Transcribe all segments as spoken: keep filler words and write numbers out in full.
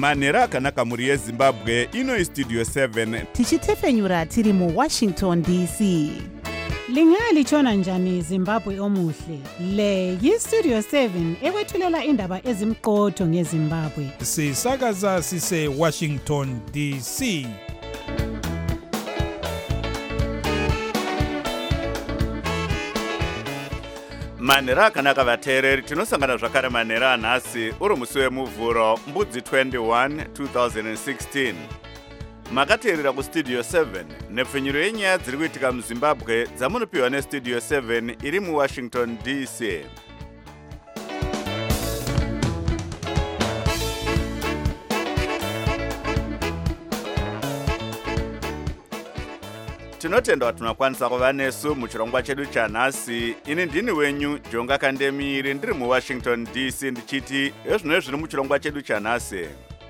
manhero akanaka mhuri yezimbabwe. Ino istudio seven tichitefenyura tiri muwashington D C. Lingalitshona njani Zimbabwe omuhle? Le yistudio seven ekwethulela indaba ezimqotho ngeZimbabwe. Sisakaza sise Washington D C. manhero akanaka vateereri, tinosangana zvakare manhero anhasi uri musi wemuvhuro mbudzi twenty-one two thousand sixteen. Makateerera kustudio seven nepfenyuro yenyaya dziri kuitika muzimbabwe dzamunopiwa nestudio seven iri muwashington D C. Tinotenda kuti tunakwanisa kuva nesu muchirongwa chedu chanhasi. Ini ndini wenyu Jonga Kandemiri ndiri muwashington D C ndichiti ezvino zviri muchirongwa chedu chanhasi.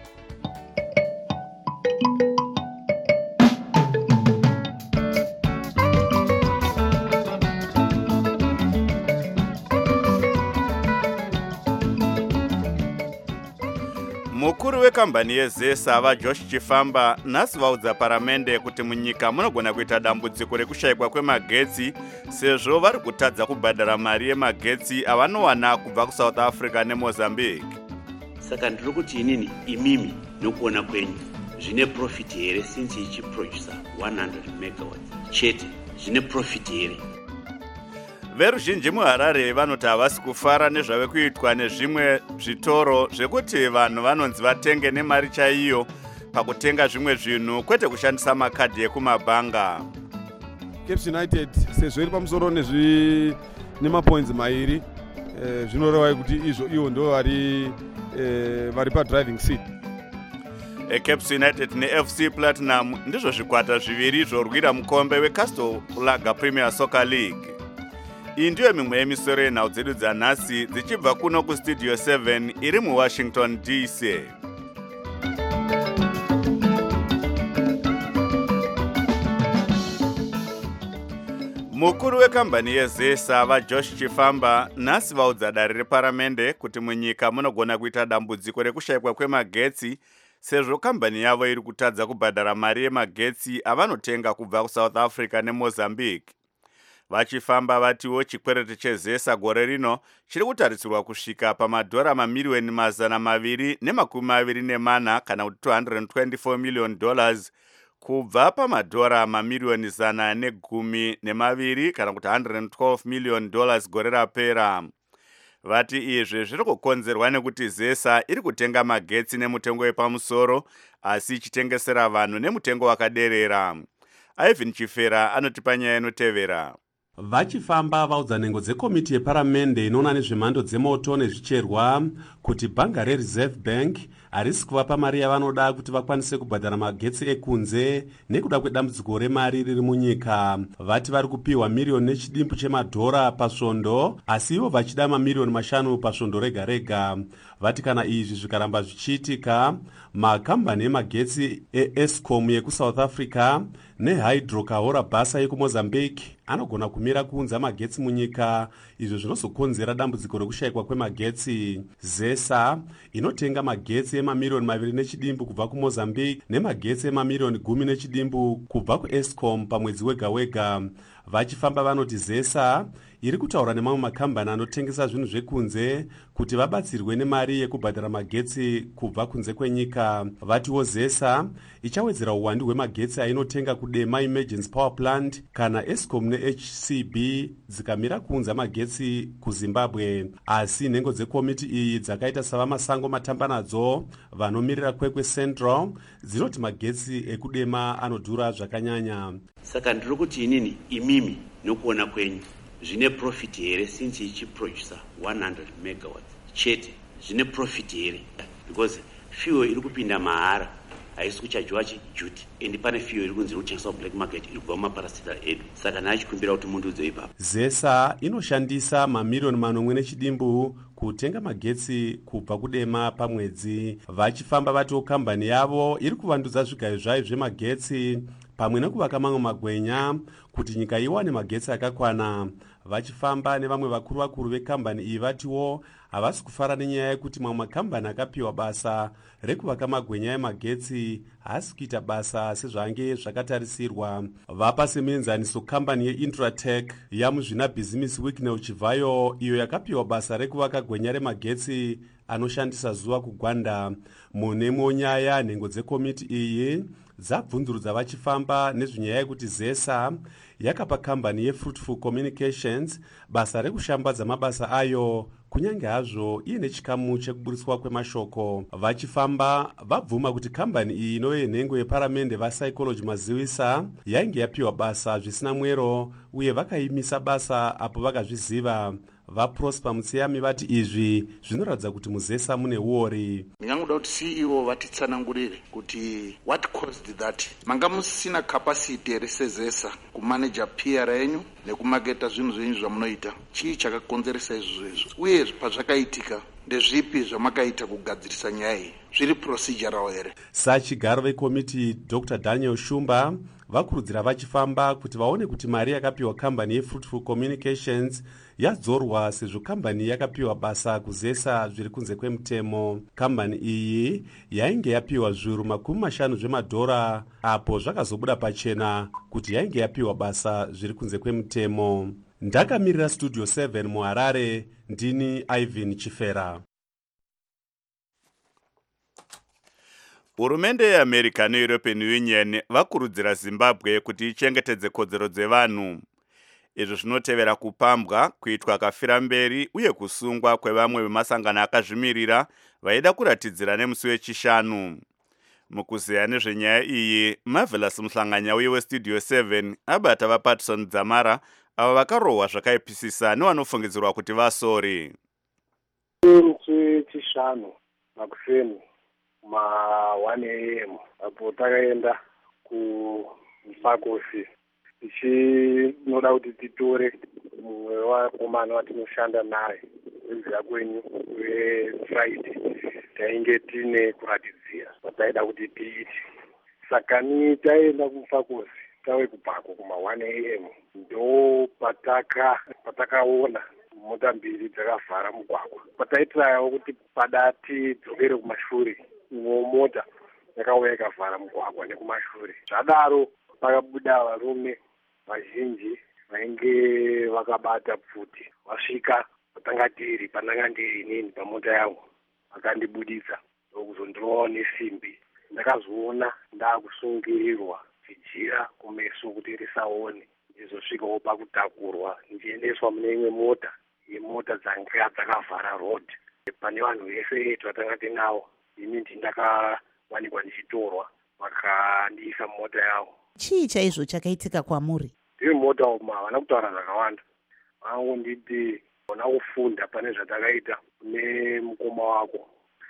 Mukuru wekambani yeZesa vaJosh Chifamba nhasi vaudza paramende kuti munyika munogona kuita dambudziko rekushayikwa kwemagetsi sezvo vari kutadza kubhadhara mari yemagetsi avanowana kubva kuSouth Africa neMozambique. Saka ndiri kuti inini imimi nokuona kwenyu zvine profit here since ichiproducer one hundred megawatts chete zvine profit here. Veruzhinji muHarare vanoti havasi kufara nezvave kuitwa nezvimwe zvitoro zvekuti vanhu vanonzi vatenge nemari chaiyo pakutenga zvimwe zvinhu kwete kushandisa makadhi ekumabhanga. Cape United sezvo iri pamusoro nezvi nemapoints mairi eh, zvinoreva kuti izvo ivo ndo vari eh, vari padriving seat. Cape United neF C Platinum ndizvo zvikwata zviviri zvorwira mukombe weCastle Lager Premier Soccer League. Iyi ndiyo mimwe yemisoro yenhau dzedu dzanhasi dzichibva kuno kustudio seven iri muwashington D C. Mukuru wekambani yeZesa vaJosh Chifamba nhasi vaudza dare reparamende kuti munyika munogona kuita dambudziko rekushayikwa kwemagetsi sezvo kambani yavo iri kutadza kubhadhara mari yemagetsi avanotenga kubva kuSouth Africa neMozambique. Vachifamba vatiwo chikwereti cheZesa gore rino chiri kutarisirwa kusvika pamadhora mamiliyoni mazana maviri nemakumi maviri nemana kana kuti two hundred twenty-four million dollars kubva pamadhora mamiliyoni zana negumi nemaviri kana kuti one hundred twelve million dollars gore rapera. Vati izvi zviri kukonzerwa nekuti Zesa iri kutenga magetsi nemutengo wepamusoro asi ichitengesera vanhu nemutengo wakaderera. Ivan Chifera anotipa nyaya inotevera. Vachifamba vaudza nhengo dzekomiti yeparamende inoona nezvemhando dzemoto nezvicherwa kuti bhanga reReserve Bank harisi kuvapa mari yavanoda kuti vakwanise kubhadhara magetsi ekunze nekuda kwedambudziko remari riri munyika. Vati vari kupiwa miriyoni nechidimbu chemadhora pasvondo asi ivo vachida mamiliyoni mashanu pasvondo rega rega. Vati kana izvi zvikaramba zvichiitika, makambani emagetsi eEscom yekuSouth Africa neHydrocahora Basa yekuMozambique anogona kumira kuunza magetsi munyika, izvo zvinozokonzera dambudziko rekushayikwa kwemagetsi. Zesa inotenga magetsi emamiliyoni maviri nechidimbu kubva kuMozambique nemagetsi emamiliyoni gumi nechidimbu kubva kuEscom pamwedzi wega wega. Vachifamba vanoti Zesa iri kutaura nemamwe makambani anotengesa zvinhu zvekunze kuti vabatsirwe nemari yekubhadhara magetsi kubva kunze kwenyika. Vatiwo Zesa ichawedzera uwandu hwemagetsi ainotenga kudema Emergency Power Plant kana Escom neH C B dzikamira kuunza magetsi kuZimbabwe. Asi nhengo dzekomiti iyi dzakaita savamasango matamba nadzo vanomirira kwekwe Central dzinoti magetsi ekudema anodhura zvakanyanya. Saka ndiri kuti inini imimi nokuona kwenyu zvine profit here since ichiproducer one hundred megawatts chete zvine profit here because fuel iri kupinda mahara haisi kuchajiwa chijuti ende pane fuel iri kunzi kuchengeswa black market iri kubva mumaparasita edu. Saka nachikumbira kuti mundudzo ipapo. Zesa inoshandisa mamiliyoni manomwe nechidimbu kutenga magetsi kubva kudema pamwedzi. Vachifamba vatiwo kambani yavo iri kuvandudza zvigayo zvayo zvemagetsi pamwe nekuvaka mamwe magwenya kuti nyika iwane magetsi akakwana. Vachifamba nevamwe vakuru vakuru vekambani iyi vatiwo havasi kufara nenyaya yekuti mamwe makambani akapiwa basa rekuvaka magwenya emagetsi haasi kuita basa sezvange zvakatarisirwa. Vapa semenzaniso kambani yeIntratech yamuzvina Business Week neuchibvayo, iyo yakapiwa basa rekuvaka gwenya remagetsi anoshandisa zuva kugwanda. Munemwe nyaya nhengo dzekomiti iyi dzabvunzurudza vachifamba nezvenyaya yekuti zesa yakapa kambani yeFruitful Communications basa rekushambadza mabasa ayo kunyange hazvo iine chikamu chekuburiswa kwemashoko. Vachifamba vabvuma kuti kambani iyi inove yenhengo yeparamende vaPsychology Mazivisa yainge yapiwa basa zvisina mwero uye vakaimisa basa apo vakazviziva. VaProsper Mutsiyami vati izvi zvinoratidza kuti muzesa mune uori. Ndingangoda kuti C E O vatitsanangurire kuti what caused that. Manga musina capacity here sezesa kumanager P R yenyu nekumaketa zvinhu zvenyu zvamunoita. Chii chakakonzeresa izvo izvo? Uye pazvakaitika ndezvipi zvamakaita kugadzirisa nyaya iyi? Zviri procedural here? Sachigaro vekomiti Doctor Daniel Shumba vakurudzira vachifamba kuti vaone kuti mari yakapiwa kambani yeFruitful Communications yadzorwa sezvo kambani yakapiwa basa kuzesa zviri kunze kwemutemo. Kambani iyi yainge yapiwa zviuru makumi mashanu zvemadhora apo zvakazobuda pachena kuti yainge yapiwa basa zviri kunze kwemutemo. Ndakamirira Studio seven muHarare, ndini Ivan Chifera. Hurumende yeAmerica neEuropean Union vakurudzira Zimbabwe kuti ichengetedze kodzero dzevanhu. Izvo zvinotevera kupambwa kuitwa kafira mberi uye kusungwa kwevamwe vemasangano akazvimirira vaida kuratidzira nemusi wechishanu. Mukuzeya nezvenyaya iyi, Marvelous Muhlanganya uye weStudio seven abata vaPatson Dzamara ava vakarohwa zvakaipisisa nevanofungidzirwa kuti vasori. Musi wechishanu makuseni ma one a m apo takaenda kuMfakosi tichinoda kuti titore mumwe wakomana watinoshanda naye wezira kwenyu weFriday tainge tine kuratidzira pataida kuti tiiti. Saka ni taenda kuMfakosi tawe kupako kuma one a m ndo pataka patakaona mota mbiri dzakavhara mugwagwa. Pataitirawo kuti padati dzokere kumashure mota yakauya ikavhara mugwagwa nekumashure. Zvadaro pakabuda varume vazhinji vainge vakabata pfuti. Vasvika patanga tiri pandanga ndiri inini pamota yangu vakandibudisa ndokuzondirovawo nesimbi. Ndakazoona ndaakusungirirwa chijira kumeso kuti risaone ndizosvikawo pakutakurwa ndichiendeswa mune imwe mota yemota dzanga dzakavhara road. Pane vanhu vese vetu vatanga tinavo ini ndindakawanikwa ndichitorwa vakandiisa mumota yavo. Chii chaizvo chakaitika kwamuri? Ndiri mota umu havana kutaura zvakawanda. Vangonditi ona kufunda pane zvatakaita kune mukoma wako.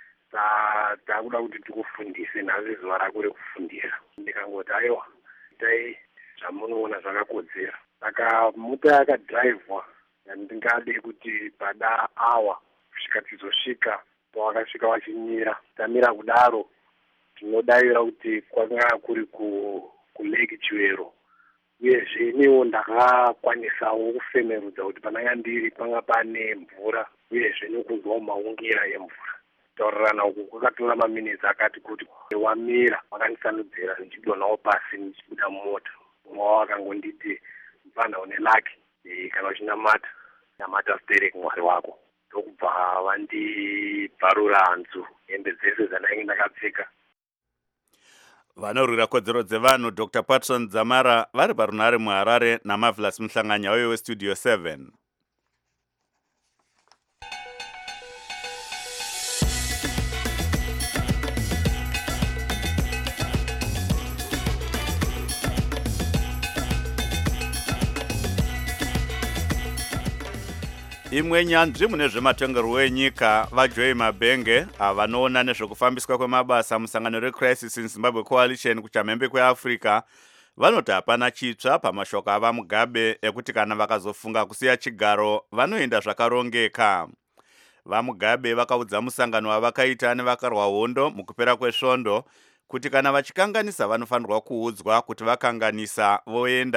Takuda kuti tikufundise nhasi zuva rako rekufundisa. Ndikangoti aiwa itai zvamunoona zvakakodzera. Saka mota yakadhiraivhwa ndingade kuti pada awa kusvika tizosvika pawakasvika wachimira. Tamira kudaro tinodavira kuti kwanga kuri ku kuleki Chiwero. Uyezve iniwo ndakakwanisawo kufemerudza kuti pananga ndiri panga pane mvura uyezve nekunzwawo maungira emvura. Taurirana uku kwakatora maminitsi akati kuti wamira wakandisanudzira ndichidonawo pasi ndichibuda mumota. Umwe wavo akangonditi mfana une laki kana uchinamata namata Stereki mwari wako. Ndokubva vandibvarura hanzu hembe dzese dzandainge ndakapfeka. Vanorwira kodzero dzevanhu Doctor Patson Dzamara vari parunhare muHarare naMarvelous Muhlanganya uye weStudio seven. Imwe nyanzvi mune zvematongerwo enyika vaJoy Mabenge avanoona nezvekufambiswa kwemabasa musangano reCrisis in Zimbabwe Coalition kuchamhembe kweAfrica vanoti hapana chitsva pamashoko ava Mugabe ekuti kana vakazofunga kusiya chigaro vanoenda zvakarongeka. VaMugabe vakaudza musangano wavakaita nevakarwa hondo mukupera kwesvondo kuti kana vachikanganisa vanofanirwa kuudzwa kuti vakanganisa voenda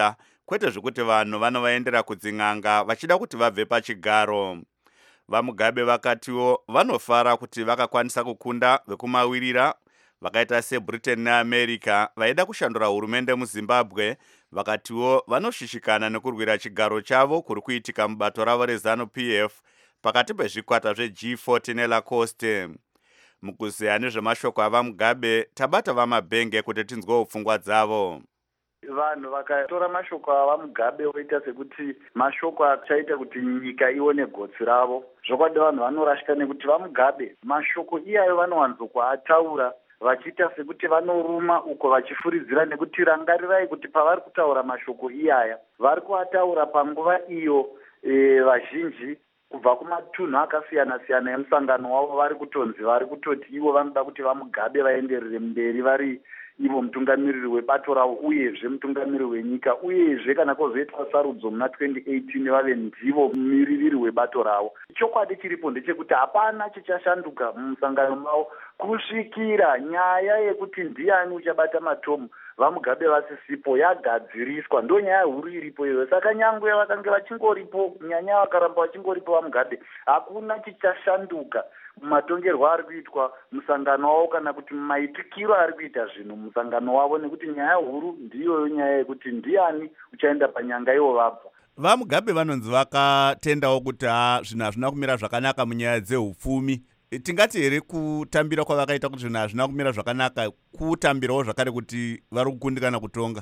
kwete zvekuti vanhu vanovaendera kudzin'anga vachida kuti vabve pachigaro. VaMugabe vakatiwo vanofara kuti vakakwanisa kukunda vekumawirira vakaita seBritain neAmerica vaida kushandura hurumende muZimbabwe. Vakatiwo vanoshishikana nekurwira chigaro chavo kuri kuitika mubato ravo reZANU-P F pakati pezvikwata zveG forty neLacoste. Mukuzeya nezvemashoko avaMugabe, tabata vaMabhenge kuti tinzwewo pfungwa dzavo. Vanhu vakatora mashoko avaMugabe voita sekuti mashoko achaita kuti nyika ione gotsi ravo. Zvokwadi vanhu vanorashika nekuti vaMugabe mashoko iyayo vanowanzokuataura vachiita sekuti vanoruma uko vachifuridzira, nekuti rangarirai kuti pavari kutaura mashoko iyaya vari kuataura panguva iyo e, vazhinji kubva kumatunhu akasiyana siyana emusangano wavo vari kutonzi vari kutoti ivo vanoda kuti vaMugabe vaenderere mberi vari ivo mutungamiriri webato ravo uyezve mutungamiriri wenyika, uyezve kana kwozoitwa sarudzo muna twenty eighteen vave ndivo mumiririri webato ravo. Chokwadi chiripo ndechekuti hapana chichashanduka mumusangano mavo kusvikira nyaya yekuti ndiani uchabata matomu vaMugabe vasisipo yagadziriswa. Ndo nyaya huru iripo iyoyo. Saka nyangwe vakange vachingoripo, nyanya vakaramba vachingoripo vaMugabe, hakuna chichashanduka mumatongerwo ari kuitwa musangano wavo kana kuti mumaitikiro ari kuita zvinhu musangano wavo, nekuti nyaya huru ndiyoyo nyaya yekuti ndiani uchaenda panyanga ivo vabva. VaMugabe vanonzi vakatendawo kuti ha zvinhu hazvina kumira zvakanaka munyaya dzeupfumi. Tingati here kutambira kwavakaita kuti zvinhu hazvina kumira zvakanaka kutambirawo zvakare kuti vari kukundikana kutonga?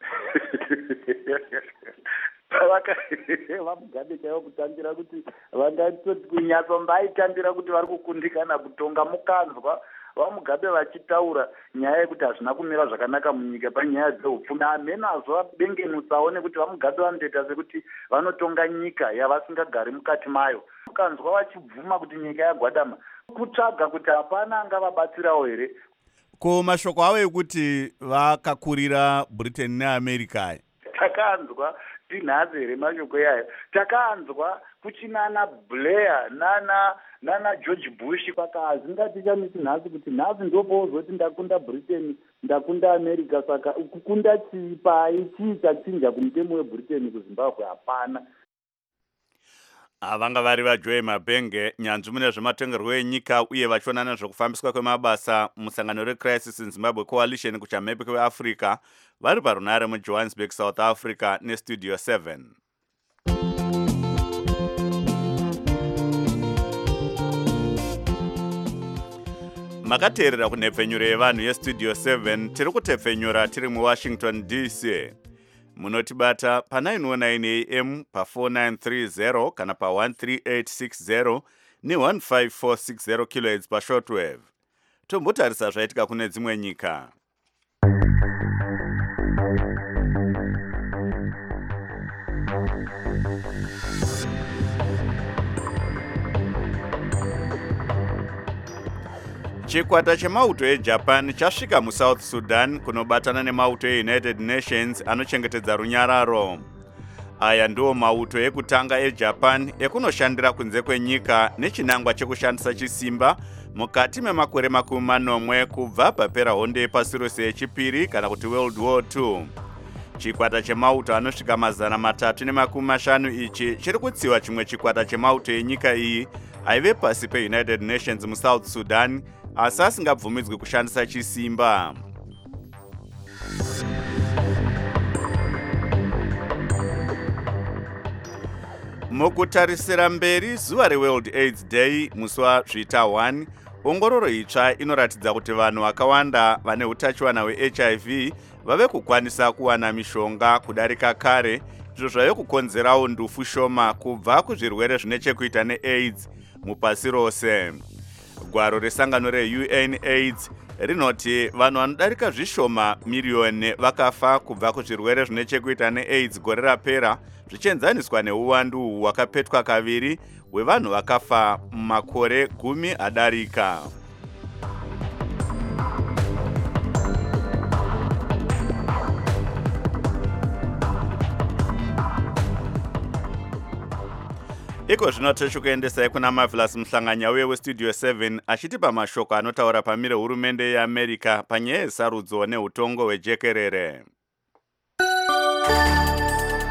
VaMugabe chaivo kutambira kuti vangatoti kunyatsombaaitambira kuti vari kukundikana kutonga. Mukanzwa vaMugabe vachitaura nyaya yekuti hazvina kumira zvakanaka munyika panyaya dzeupfumi, hamenazvo vabengenusawo nekuti vaMugabe vanotoita sekuti vanotonga nyika yavasingagari mukati mayo. Mukanzwa vachibvuma kuti nyika yagwadama, kutsvaga kuti hapana angavabatsirawo here. Ko mashoko avo ekuti vakakurira Britain neAmerica takanzwa tinhazi here mashoko yayo. Takanzwa kuchinana Blair nana nana George Bush kwakazi ngatichamisi nhasi kuti nhasi ndopozoti ndakunda Britain ndakunda America, saka kukunda chipai chii chachinja kumutemo weBritain kuZimbabwe? Hapana. Vanga vari vaJoy Mabhenge, nyanzvi mune zvematongerwo enyika uye vachionana nezvekufambiswa kwemabasa musangano reCrisis in Zimbabwe Coalition kuchamhepo kweAfrica, vari parunare muJohannesburg, South Africa neStudio seven. Makateerera kunhepfenyuro yevanhu yeStudio seven, tiri kutepfenyura tiri muWashington D C. Munotibata pa nine oh nine A M, pa four nine three zero kana pa one three eight six zero ni one five four six zero kilohertz pa shortwave. Tombotarisa zvaitika kune dzimwe nyika. Chikwata chemauto eJapan chasvika muSouth Sudan kunobatana nemauto eUnited Nations anochengetedza runyararo. Aya ndiwo mauto ekutanga eJapan ekunoshandira kunze kwenyika nechinangwa chekushandisa chisimba mukati memakore makumi manomwe kubva papera hondo yepasi rose yechipiri kana kuti World War two. Chikwata chemauto anosvika mazana matatu nemakumi mashanu ichi chiri kutsiwa chimwe chikwata chemauto enyika iyi aive pasi peUnited Nations muSouth Sudan, asi asingabvumidzwi kushandisa chisimba. Mukutarisira mberi zuva reWorld AIDS Day musi wazvita one, ongororo itsva inoratidza kuti vanhu vakawanda vane utachiwana hweH I V vave kukwanisa kuwana mishonga kudarika kare, izvo zvave kukonzerawo ndufu shoma kubva kuzvirwere zvine chekuita neAIDS mupasi rose. Gwaro resangano reU N AIDS rinoti vanhu vanodarika zvishoma miriyoni vakafa kubva kuzvirwere zvine chekuita neAIDS gore rapera, zvichienzaniswa neuwandu hwakapetwa kaviri hwevanhu vakafa mumakore gumi adarika. Iko zvino tichikuendesai kuna Marvelous Mhlanganya uye weStudio seven achitipa mashoko anotaura pamire hurumende yeAmerica panyaya yesarudzo neutongo hwejekerere.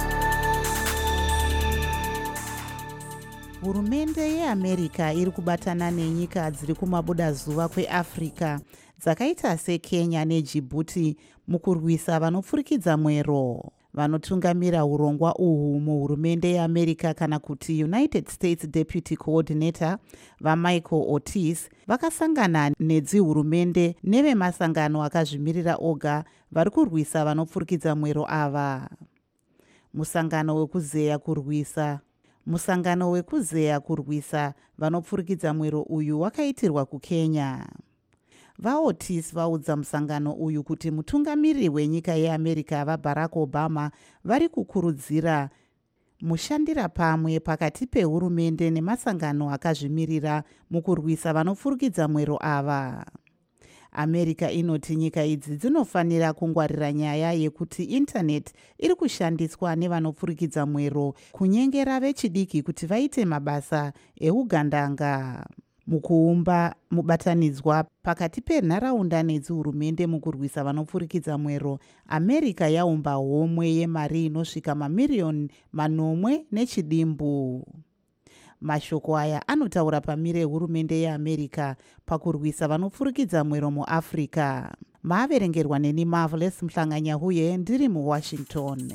hurumende yeamerica iri kubatana nenyika dziri kumabudazuva kweafrica dzakaita sekenya nedjibhuti mukurwisa vanopfurikidza mwero. Vanotungamira urongwa uhu muhurumende yeamerica kana kuti United States Deputy Coordinator vaMichael Ortiz vakasangana nedzihurumende nevemasangano akazvimirira oga vari kurwisa vanopfurikidza mwero ava. Musangano wekuzeya kurwisa Musangano wekuzeya kurwisa vanopfurikidza mwero uyu wakaitirwa kuKenya. VaOtis vaudza musangano uyu kuti mutungamiri wenyika yeAmerica vaBarack Obama vari kukurudzira mushandira pamwe pakati pehurumende nemasangano akazvimirira mukurwisa vanopfurikidza mwero ava. America inoti nyika idzi dzinofanira kungwarira nyaya yekuti internet iri kushandiswa nevanopfurikidza mwero kunyengera vechidiki kuti vaite mabasa eugandanga. Mukuumba mubatanidzwa pakati penharaunda nedzihurumende mukurwisa vanopfurikidza mwero, America yaumba homwe yemari inosvika mamiriyoni manomwe nechidimbu. Mashoko aya anotaura pamire hurumende yeAmerica pakurwisa vanopfurikidza mwero muAfrica. Maaverengerwa neni Marvelous Mhlanganyahuye ndiri muWashington.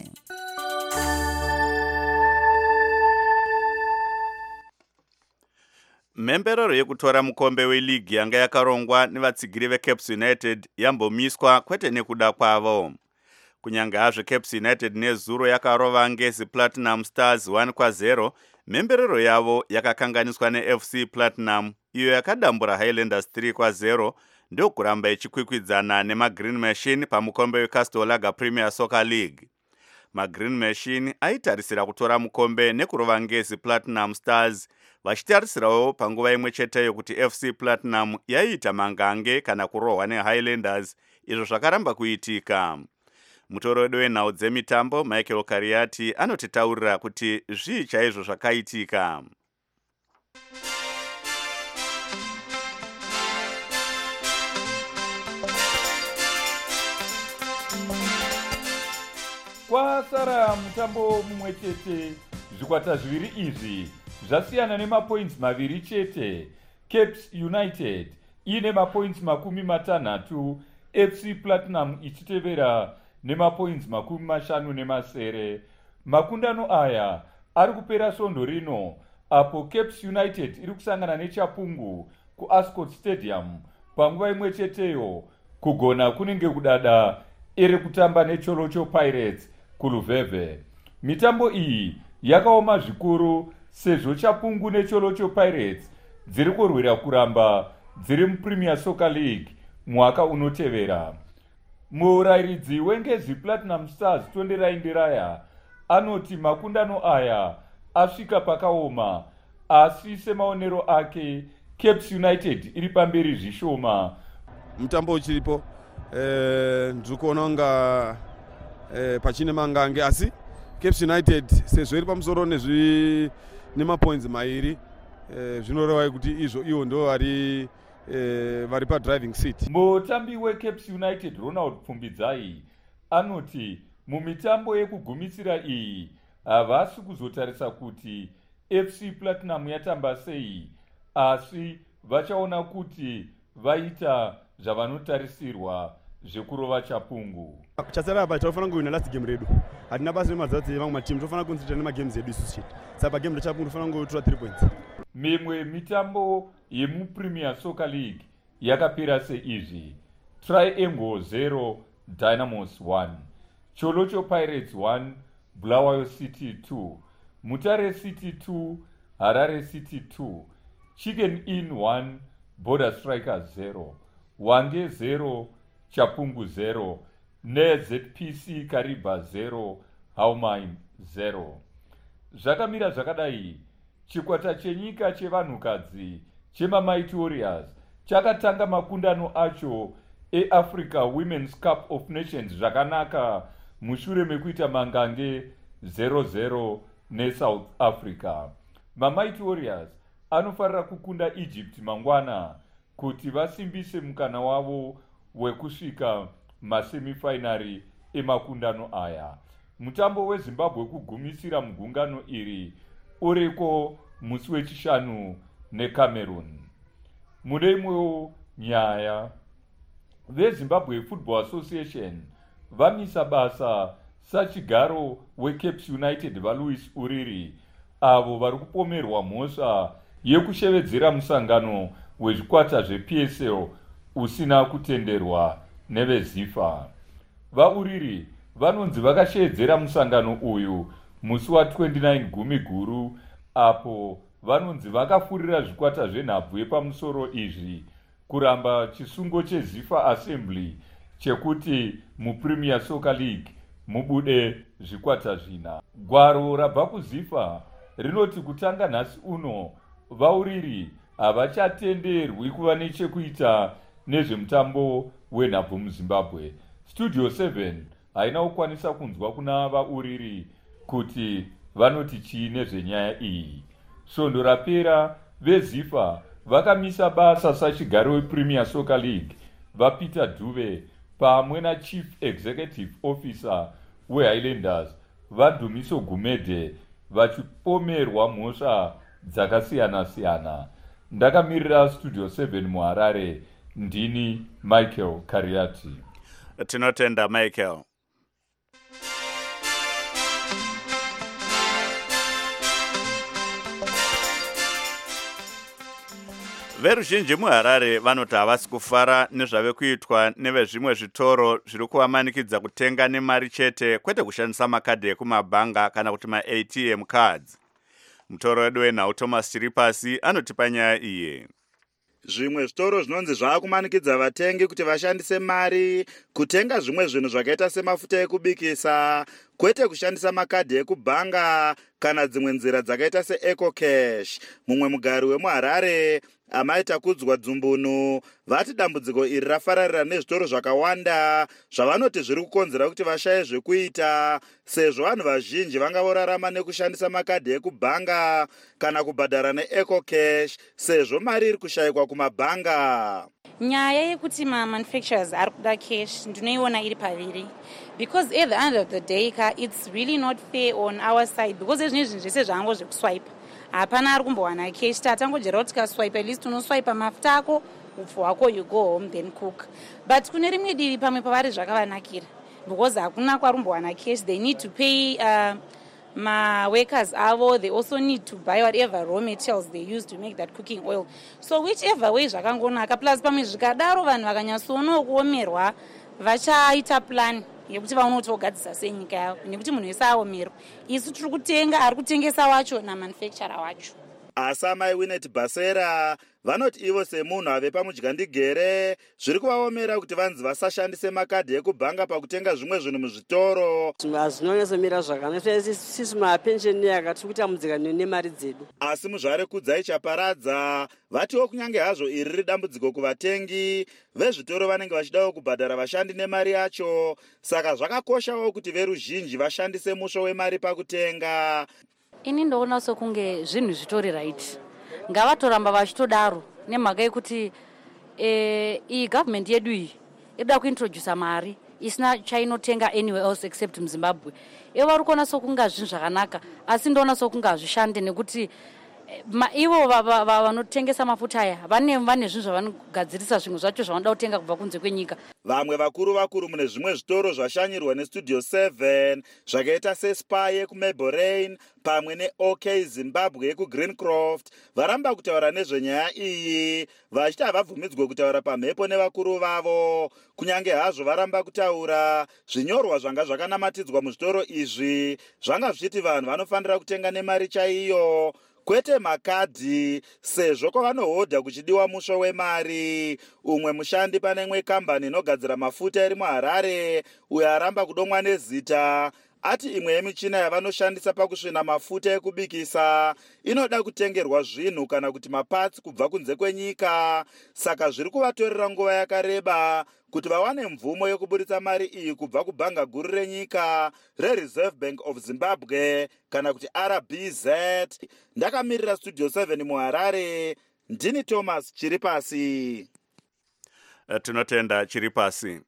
Mhemberero yekutora mukombe weligi yanga yakarongwa nevatsigiri veCaps United yambomiswa kwete nekuda kwavo. Kunyanga hazvo Caps United nezuro yakarova Ngezi Platinum Stars one kwa zero, mhemberero yavo yakakanganiswa neF C Platinum iyo yakadambura Highlanders three kwa zero, ndokuramba ichikwikwidzana nemaGreen Machine pamukombe weCastle Lager Premier Soccer League. MaGreen Machine aitarisira kutora mukombe nekurova Ngezi Platinum Stars, vachitarisirawo panguva imwe cheteyo kuti F C Platinum yaita mangange kana kurohwa neHighlanders, izvo zvakaramba kuitika. Mutorodo wenhau dzemitambo Michael Kariati anotitaurira kuti zvii chaizvo zvakaitika. Kwasara mutambo mumwe chete, zvikwata zviviri izvi zvasiyana nemapoints maviri chete. Caps United ine mapoints makumi matanhatu, F C Platinum ichitevera nemapoints makumi mashanu nemasere. Makundano aya ari kupera svondo rino apo Caps United iri kusangana neChapungu kuAscot Stadium panguva imwe cheteyo. Kugona kunenge kudada iri kutamba neCholocho Pirates kuLuveve. Mitambo iyi yakaoma zvikuru sezvo Chapungu neCholocho Pirates dziri kurwira kuramba dziri muPremier Soccer League mwaka unotevera. Murairidzi weNgezi Platinum Stars Tondera Indiraya anoti makundano aya asvika pakaoma, asi semaonero ake Caps United iri pamberi zvishoma. Mutambo uchiripo eh ndikuona unga eh pachine mangange, asi Caps United sezvo iri pamusoro nezvi nemapoints mairi eh zvinoreva kuti izvo iwo ndo vari eh vari pa driving seat. Mutambi weCaps United Ronald Pfumbidzai anoti mumitambo yekugumisira iyi havasi kuzotarisa kuti F C Platinum yatamba sei, asi vachaona kuti vaita zvavanotarisirwa zvekurova Chapungu. Chasara apa tinofanira kuwina last game redu. Hatina basi nemadzati vamwe matimu, tofanira kunzita nemagames edu isusu chete. Saka game reChapungu tofanira kutora three points. Mimwe mitambo yemuPremier Soccer League yakapera seizvi: Triangle zero, Dynamos one, Cholocho Pirates one, Bulawayo City two, Mutare City two, Harare City two, Chicken Inn one, Border Strikers zero, Wange zero, Chapungu zero, neZ P C Kariba zero, Haumain zero. Zvakamira zvakadai, chikwata chenyika chevanhukadzi chemaMighty Warriors chakatanga makundano acho eAfrica Women's Cup of Nations zvakanaka mushure mekuita mangange zero zero neSouth Africa. MaMighty Warriors anofarira kukunda Egypt mangwana kuti vasimbise mukana wavo wekusvika masemifinari emakundano aya. Mutambo weZimbabwe kugumisira mugungano iri uriko musi wechishanu necameroon. Mune imwewo nyaya, vezimbabwe football association vamisa basa sachigaro weCapes United vaLouis Uriri, avo vari kupomerwa mhosva yekushevedzera musangano wezvikwata zveP S L usina kutenderwa neveZIFA. VaUriri vanonzi vakashevedzera musangano uyu musi wa29 gumi guru, apo vanonzi vakafurira zvikwata zvenhabvu yepamusoro izvi kuramba chisungo cheZIFA Assembly chekuti muPremier Soccer League mubude zvikwata zvina. Gwaro rabva kuZIFA rinoti kutanga nhasi uno VaUriri havachatenderwi kuva nechekuita nezvemutambo wenhabvu muZimbabwe. Studio seven haina kukwanisa kunzwa kuna VaUriri kuti vanoti chii nezvenyaya iyi. Svondo rapera veZIFA vakamisa basa sachigaro wePremier Soccer League vaPeter Dube pamwe naChief Executive Officer weHighlanders vaDumiso Gumede vachipomerwa mhosva dzakasiyana-siyana. Ndakamirira Studio seven muHarare, ndini Michael Kariati. Tinotenda Michael. Veruzhinji muHarare vanoti havasi kufara nezvave kuitwa nevezvimwe zvitoro zviri kuvamanikidza kutenga nemari chete, kwete kushandisa makadhi ekumabhanga kana kuti ma-A T M cards. Mutoro wedu wenhau Thomas Chiripasi anotipa nyaya iyi. Zvimwe zvitoro zvinonzi zvaakumanikidza vatengi kuti vashandise mari kutenga zvimwe zvinhu zvakaita semafuta ekubikisa, kwete kushandisa makadhi ekubhanga kana dzimwe nzira dzakaita seEco Cash. Mumwe mugari wemuHarare amaita kudzwa dzumbunu vati dambudziko iri rafararira nezvitoro zvakawanda zvavanoti zviri kukonzera kuti vashaye zvekuita, sezvo vanhu vazhinji vanga vorarama nekushandisa makadhi ekubhanga kana kubhadhara neEco Cash sezvo mari iri kushayikwa kumabhanga. Nyaya yekuti ma-manufacturers ari kuda cash ndinoiona iri paviri, because at the end of the day ka it's really not fair on our side, because ezvinhu izvi zvese zvango zvekuswipe hapana ari kumbowana cash. Tatangojera kuti kaswipe at least unoswipe mafuta ako upfu hwako you go home then cook, but kune rimwe divi pamwe pavari zvakavanakira because hakuna kwarumbowana cash. They need to pay uh, ma-workers avo, they also need to buy whatever raw materials they use to make that cooking oil. So whichever way zvakangonaka, plus pamwe zvikadaro vanhu vakanyatsoona kuomerwa vachaita plan yekuti vaonoti vogadzisa senyika yavo, nekuti munhu wese aomerwa. Isu tiri kutenga ari kutengesa wacho namanufacturer wacho. Asi amai Winnet Basera vanoti ivo semunhu ave pamudyandigere zviri kuvaomera kuti vanzi vasashandise makadhi ekubhanga pakutenga zvimwe zvinhu muzvitoro. Zvinonyatsamira zvakanaka sisi mapensheni tiri kutambudzika nemari dzedu. Asi muzvare kudzai chaparadza vatiwo kunyange hazvo iri riri dambudziko kuvatengi, vezvitoro vanenge vachidawo kubhadhara vashandi nemari yacho, saka zvakakoshawo kuti veruzhinji vashandise musho wemari pakutenga. Ini ndoona sokunge zvinhu zvitori right, ngavatoramba vachitodaro nemhaka yekuti eh, iyi government yedu iyi inoda kuintroduce mari isina chainotenga anywhere else except muZimbabwe. Ivo vari kuona sokunga zvinhu zvakanaka, asi ndoona sokunga hazvishande nekuti ivo vanotengesa mafuta aya vane vane zvinhu zvavanogadzirisa zvimwe zvacho zvavanoda kutenga kubva kunze kwenyika. Vamwe vakuru vakuru mune zvimwe zvitoro zvashanyirwa neStudio seven zvakaita seSpa yekuMablerain pamwe neOK Zimbabwe yekuGreencroft varamba kutaura nezvenyaya iyi, vachiti havabvumidzwe kutaura pamhepo nevakuru vavo. Kunyange hazvo varamba kutaura, zvinyorwa zvanga zvakanamatidzwa muzvitoro izvi zvanga zvichiti vanhu vanofanira kutenga nemari chaiyo, kwete makadhi, sezvo kwavanohodha kuchidiwa musho wemari. Umwe mushandi pane imwe kambani inogadzira mafuta iri muHarare uyo aramba kudomwa nezita ati imwe yemichina yavanoshandisa pakusvina mafuta ekubikisa inoda kutengerwa zvinhu kana kuti mapatsi kubva kunze kwenyika, saka zviri kuvatorera nguva yakareba kuti vawane mvumo yokuburitsa mari iyi kubva kubhanga guru renyika reReserve Bank of Zimbabwe kana kuti R B Z. Ndakamirira Studio seven muHarare, ndini Thomas Chiripasi. Tinotenda Chiripasi.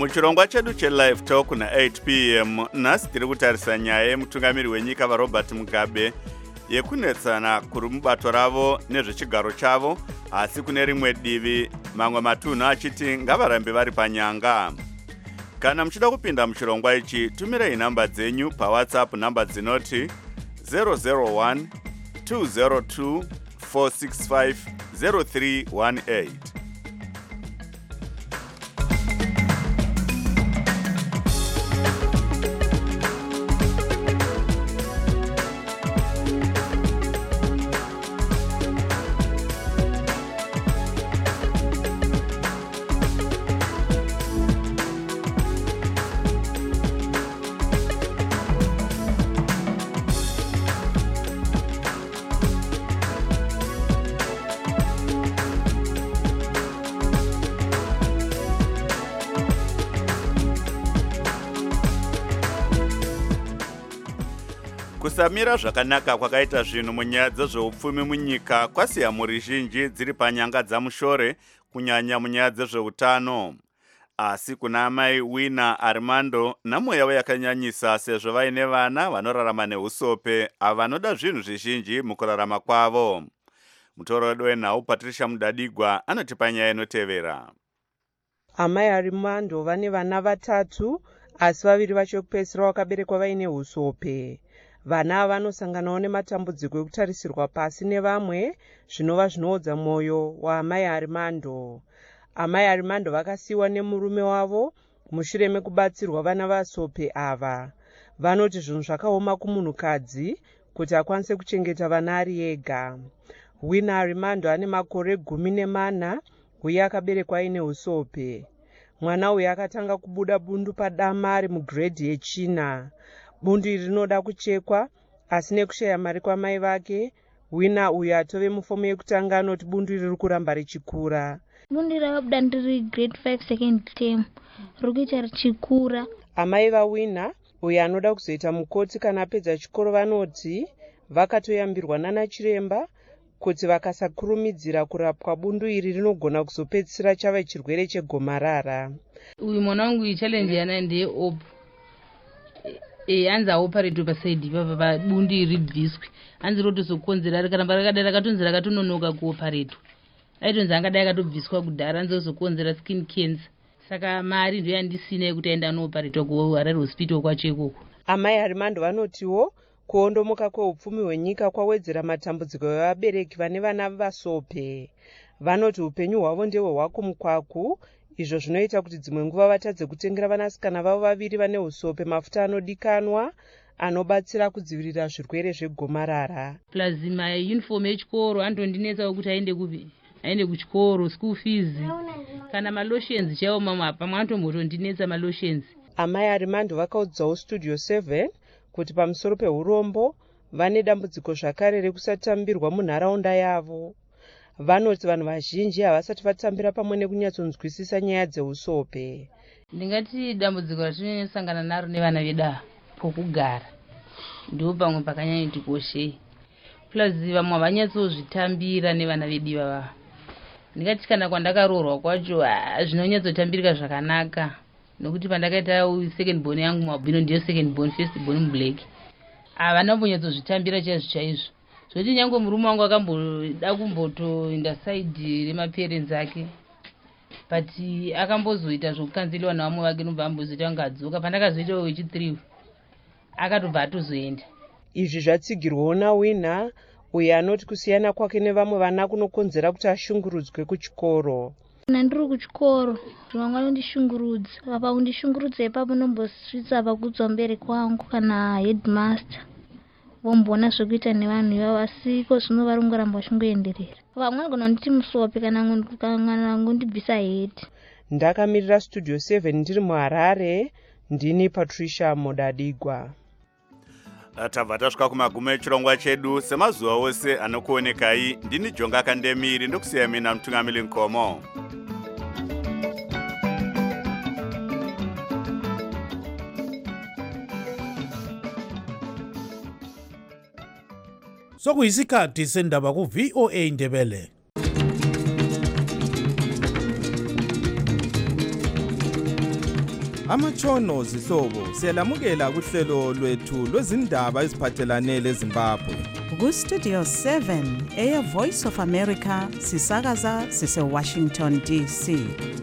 muchirongwa chedu chelive talk na eight p m nhasi tiri kutarisa nyaya yemutungamiri wenyika varobert mugabe yekunetsana kuri mubato ravo nezvechigaro chavo, asi kune rimwe divi mamwe matunhu achiti ngavarambe vari panyanga. Kana muchida kupinda muchirongwa ichi, tumirei nhamba dzenyu pawhatsapp, nhamba dzinoti zero zero one two zero two four six five zero three one eight. Kusamira zvakanaka kwakaita zvinhu munyaya dzezveupfumi munyika kwasiya mhuri zhinji dziri panyanga dzamushore, kunyanya munyaya dzezveutano. Asi kuna amai Winner Armando nhamo yavo yakanyanyisa, sezvo vaine vana vanorarama neusope avo vanoda zvinhu zvizhinji mukurarama kwavo. Mutoro wedu wenhau Patricia Mudadigwa anotipa nyaya inotevera. Amai Armando vane vana vatatu, asi vaviri vacho kupedzisira vakaberekwa vaine usope. Vana vanosanganawo nematambudziko ekutarisirwa pasi nevamwe, zvinova zvinoodza mwoyo waamai Armando. Amai Armando vakasiyiwa nemurume wavo mushure mekubatsirwa vana vasope ava. Vanoti zvinhu zvakaoma kumunhukadzi kuti akwanise kuchengeta vana ari ega. Winner Armando ane makore gumi nemana uye akaberekwa aine usope. Mwana uyu akatanga kubuda bundu padama ari mugredhi yechina. Bundu iri rinoda kuchekwa, asi nekushaya mari kwamai vake, Winner uyu atove mufomu yekutanga anoti bundu iri rikuramba richikura. Bundu rakabuda ndiri grade five second term, rikuita richikura. Amai vaWinner uyu anoda kuzoita mukoti kana apedza chikoro vanoti vakatoyambirwa nana chiremba kuti vakasakurumidzira kurapwa bundu iri rinogona kuzopedzisira chava chirwere chegomarara. Uyu mwana wangu challenge yana ndeye op. E anza operate pasaidi baba bundu iri bviswe. Anzi rotozokonzera rikaramba rakadai rakatonzi rakatononoka kuoperate. Aitonzi angadai akatobviswa kudhara anzi ozokonzera skin cancer. Saka mari ndiyo yandisina yekuti aenda anoperate kuHarare hospital kwacho ikoko. Amai Armando vanotiwo kuondomoka kweupfumi hwenyika kwawedzera matambudziko evabereki vane vana vasope. Vanoti upenyu hwavo ndehwe hwakumukwaku, izvo zvinoita kuti dzimwe nguva vatadze kutengera vanasikana vavo vaviri vane usope mafuta anodikanwa anobatsira kudzivirira zvirwere zvegomarara. Plazima uniform yechikoro andondinetsawo kuti aende kupi aende kuchikoro, school fees kana malotions chaiwo mama pamwe antombotondinetsa malotions. Amai Armando vakaudzawo Studio seven kuti pamusoro peurombo vane dambudziko zvakare rekusatambirwa munharaunda yavo. Vanoti vanhu vazhinji havasati vatambira pamwe nekunyatsonzwisisa nyaya dzeusope. Ndingati dambudziko ratinosangana naro nevana veda pokugara ndipo pamwe pakanyanya tikoshei. Plus vamwe havanyatsozvitambira nevana vedu ivava. Ndingati kana kwandakaroorwa kwacho zvinonyatsotambirika zvakanaka, nokuti pandakaita second born yangu mabhino ndiyo second born, first born mublack. Havana kumbonyatsozvitambira chaizvo chaizvo. Zvoti nyange murume wangu akamboda kumbotoenda side remaparents ake, but akambozoita zvokukanzeliwa navamwe vake nobva ambozoita kunge adzoka. Pandakazoita wechithree akatobva atozoenda. Izvi zvatsigirwawo naWinner uye anoti kusiyana kwake nevamwe vana kunokonzera kuti ashungurudzwe kuchikoro. Kana ndiri kuchikoro zvimwe ndishungurudza, apa kundishungurudza ipapo nombosvitsa pakudzwa mubereki wangu kana headmaster vomboona zvekuita nevanhu ivavo, asi ko zvino vari kungoramba vachingoenderera. Vamwe vanogona kunditi musope kana kundibvisa heti. Ndakamirira Studio seven ndiri muHarare, ndini Patricia Mudadigwa. Tabva tasvika kumagumo echirongwa chedu. Semazuva ose anokuonekai, ndini Jonga Kandemiri ndokusiya mina Mutungamiri Nkomo. Sokuyisikhathi sendaba ku V O A Ndebele. Amatshono zihlobo siyalamukela kuhlelo lwethu lwezindaba eziphathelane leZimbabwe. Ku-Studio seven, Air Voice of America, sisakaza sise-Washington D C.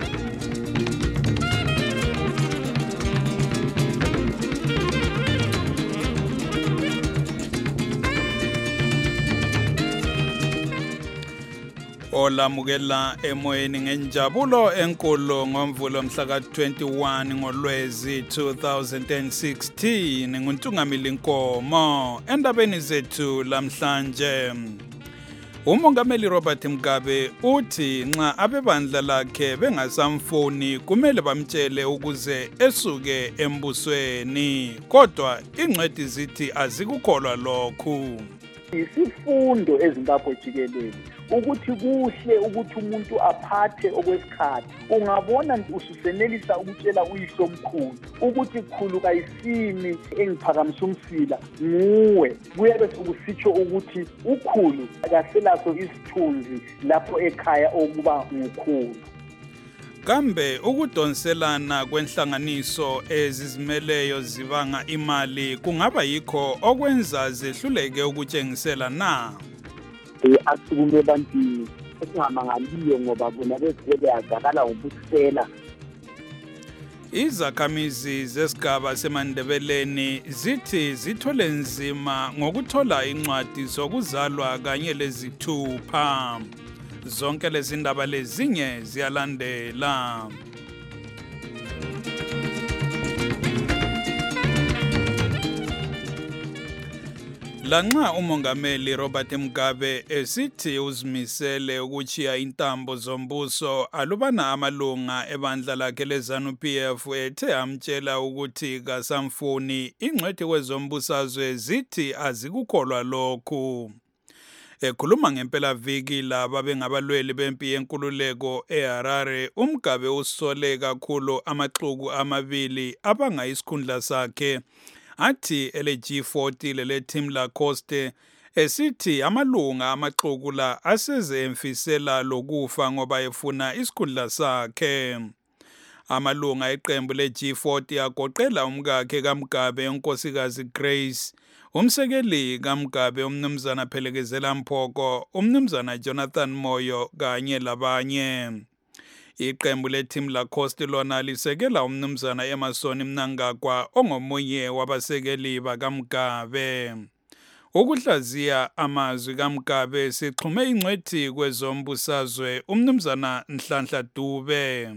Olamukela emoyeni ngenjabulo enkulu ngomvulo mhla ka twenty-one ngoLwezi two thousand sixteen nguNtungamili Nkomo endabeni zethu lamhlanje. Umongameli Robert Mugabe uthi nxa abebandla lakhe bengasamfuni kumele bamtshele ukuze esuke embusweni, kodwa ingcwethi zithi azikukholwa lokhu. Isifundo eZimbabwe jikelele ukuthi kuhle ukuthi umuntu aphathe okwesikhathi. Ungabona ususenelisa ukutshela uyihlo omkhulu ukuthi khulu kayisimi engiphakamisa umsila nguwe, kuyabe sokusitsho ukuthi ukhulu akaselaso isithunzi lapho ekhaya okuba ngukhulu. Kambe ukudonselana kwenhlanganiso ezizimeleyo zibanga imali kungaba yikho okwenza zehluleke ukutshengisela na? Asukume bantu esingamangaliyo ngoba bona bezivele yazakala ngobusela. Izakhamizi zesigaba seMandebeleni zithi zithole nzima ngokuthola incwadi zokuzalwa kanye lezithupha. Zonke lezi ndaba lezinye ziyalandela. Lanxa umongameli Robert Mugabe esithi uzimisele ukuchiya intambo zombuso, alubana amalunga ebandla lakhe leZANU P F ethe amtshela ukuthi kasamfuni, ingcwethi kwezombusazwe zithi azikukholwa lokhu. Ekhuluma ngempela viki laba bengabalweli bempi yenkululeko eHarare, uMugabe usole kakhulu amaxuku amabili abanga isikhundla sakhe. Athi ele G forty lele Tim Lacoste esithi amalunga amaxuku la aseze emfisela lokufa ngoba efuna isikhundla sakhe. Amalunga eqembu le G forty agoqela umkakhe kaMugabe unkosikazi Grace, umsekeli kaMugabe umnumzana Phelekezela Mphoko, umnumzana Jonathan Moyo kanye labanye. Iqembu leTim Lacoste lona lisekela umnumzana Emerson Mnangagwa ongomunye wabasekeli bakaMugabe. Ukuhlaziya amazwi kaMugabe sixhume ingcwethi kwezombusazwe umnumzana Nhlanhla Dube.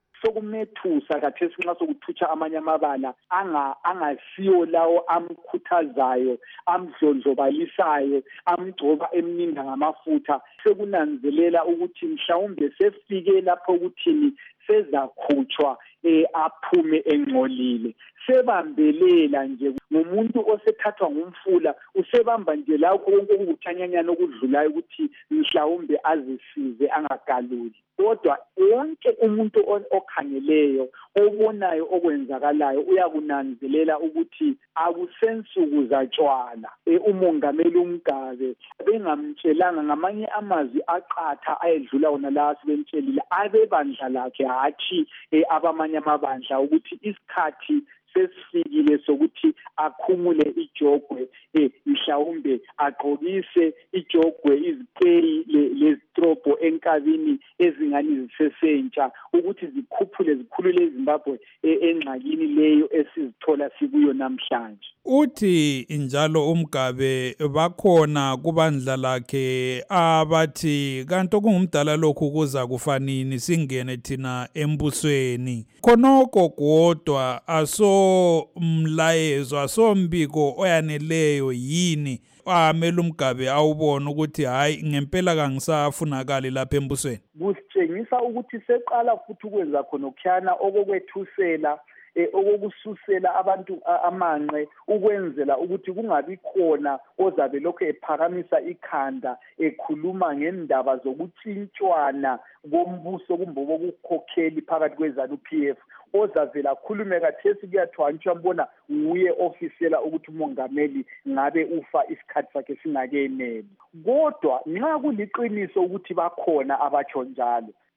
Sokumethusa kathesi nxa sokuthutsha amanye amabala anga angasiyo lawo amkhuthazayo, amdlondlobalisayo, amgcoba emninda ngamafutha. Sekunanzelela ukuthi mhlawumbe sefike lapho ukuthini sezakhutshwa eh aphume engcolile. Sebambelela nje ngumuntu osethathwa ngumfula, usebamba nje lakho konke ukuthanyanyana okudlulayo ukuthi mhlawumbe azisize angagaluli. Kodwa wonke umuntu okhangeleyo obonayo okwenzakalayo uyakunanzelela ukuthi akusensuku zatshwala. E, umongameli uMugabe bengamtshelanga ngamanye amazwi aqatha ayedlula wona la asebemtshelile abebandla lakhe hathi e, abamanye amabandla ukuthi isikhathi sesifikile sokuthi akhumule ijogwe, eh mhlawumbe agqokise ijogwe izipeyi lezitropho enkabini ezingani zisesentsha ukuthi zikhuphule zikhulule eZimbabwe engxakini leyo esizithola sikuyo namhlanje. Uthi njalo uMugabe bakhona kubandla lakhe abathi kanti kungumdala lokhu kuza kufanini singene thina embusweni. Khonoko kodwa aso mlayezo asombiko oyaneleyo yini amele uMugabe awubona ukuthi hayi ngempela kangisafunakali lapha embusweni. Kusitshengisa ukuthi seqala futhi ukwenza khona okukhana okokwethusela eh okokususela abantu amanqe ukwenzela ukuthi kungabi khona ozabe lokho ephakamisa ikhanda ekhuluma ngendaba zokuthintshwana kombuso kumbe bokukhokheli phakathi kweZANU P F ozavela khulume kathesi kuyathwantsha mbona nguye ofisela ukuthi umongameli ngabe ufa isikhathi sakhe singakeneli. Kodwa nxa kuliqiniso ukuthi bakhona abatsho njalo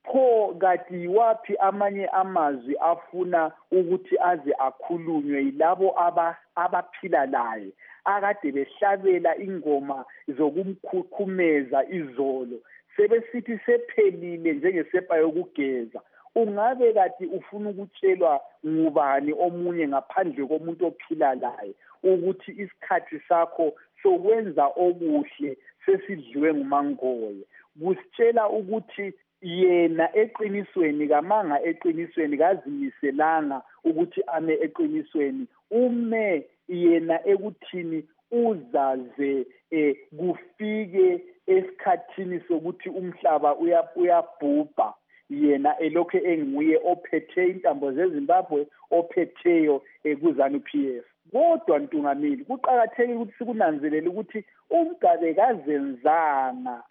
pho kati yiwaphi amanye amazwi afuna ukuthi aze akhulunywe yilabo abaphila laye akade behlabela ingoma zokumkhukhumeza izolo sebesithi sephelile njengesepa yokugeza. Ungabe kati ufuna ukutshelwa ngubani omunye ngaphandle komuntu ophila laye ukuthi isikhathi sakho sokwenza okuhle sesidliwe ngumangoye? Kusitshela ukuthi yena eqinisweni kamanga eqinisweni kazimiselanga ukuthi ame eqinisweni, ume yena ekuthini uzaze eh, kufike esikhathini sokuthi umhlaba uyabhubha yena elokhe enguye ophethe intambo zeZimbabwe ophetheyo kuZANU P F. Kodwa Ntungamili kuqakathekile ukuthi sikunanzelele ukuthi uMgabe kazenzanga,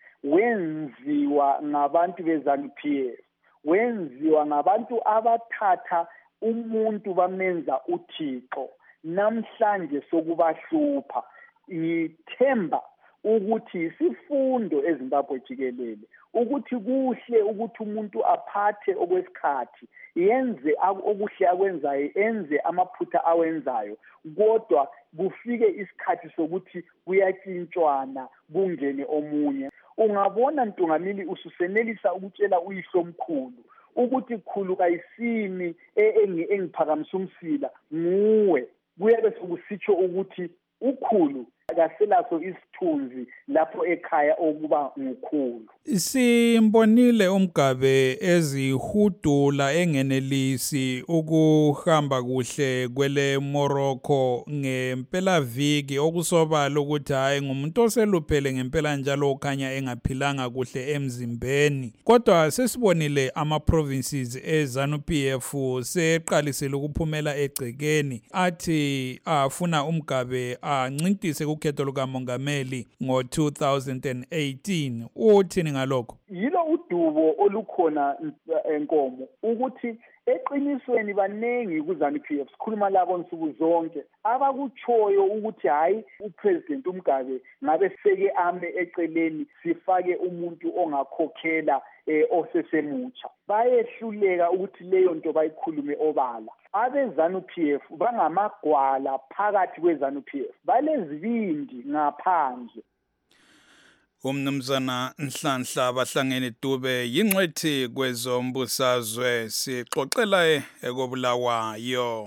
wenziwa ngabantu beZANU P F, wenziwa ngabantu abathatha umuntu bamenza uThixo. Namhlanje sokubahlupha, ngithemba ukuthi isifundo eZimbabwe jikelele ukuthi kuhle ukuthi umuntu aphathe okwesikhathi, yenze okuhle akwenzayo, enze amaphutha awenzayo, kodwa kufike isikhathi sokuthi kuyatshintshwana kungene omunye. Ungabona Ntungamili ususenelisa ukutshela uyihlo omkhulu ukuthi khulu kayisimi engiphakamisa umsila nguwe, kuyabe sokusitsho ukuthi ukhulu akaselaso isithunzi lapho ekhaya okuba ngukhulu. Simbonile uMgabe ezihudula engenelisi ukuhamba kuhle kwele Morocco ngempela viki, okusobala ukuthi hayi ngumuntu oseluphele ngempela njalo okhanya engaphilanga kuhle emzimbeni. Kodwa sesibonile ama provinces eZANU P F seqalisile ukuphumela egcekeni athi afuna uMgabe ancintise ukhetho lukamongameli ngo two thousand eighteen. Uthini ngalokho? Yilo udubo olukhona enkomo ukuthi eqinisweni banengi kuZANU P F, sikhuluma labo nsuku zonke abakuchoyo ukuthi hayi uPresident uMgabe ngabe seke ame eceleni sifake umuntu ongakhokhela eh, osesemutsha. Bayehluleka ukuthi leyo nto bayikhulume obala. AbeZANU P F bangamagwala phakathi kweZANU P F, balezibindi ngaphandle. Umnumzana Nhlanhla Bahlangene Dube yingcwethi kwezombusazwe, sixoxela ekobulawayo.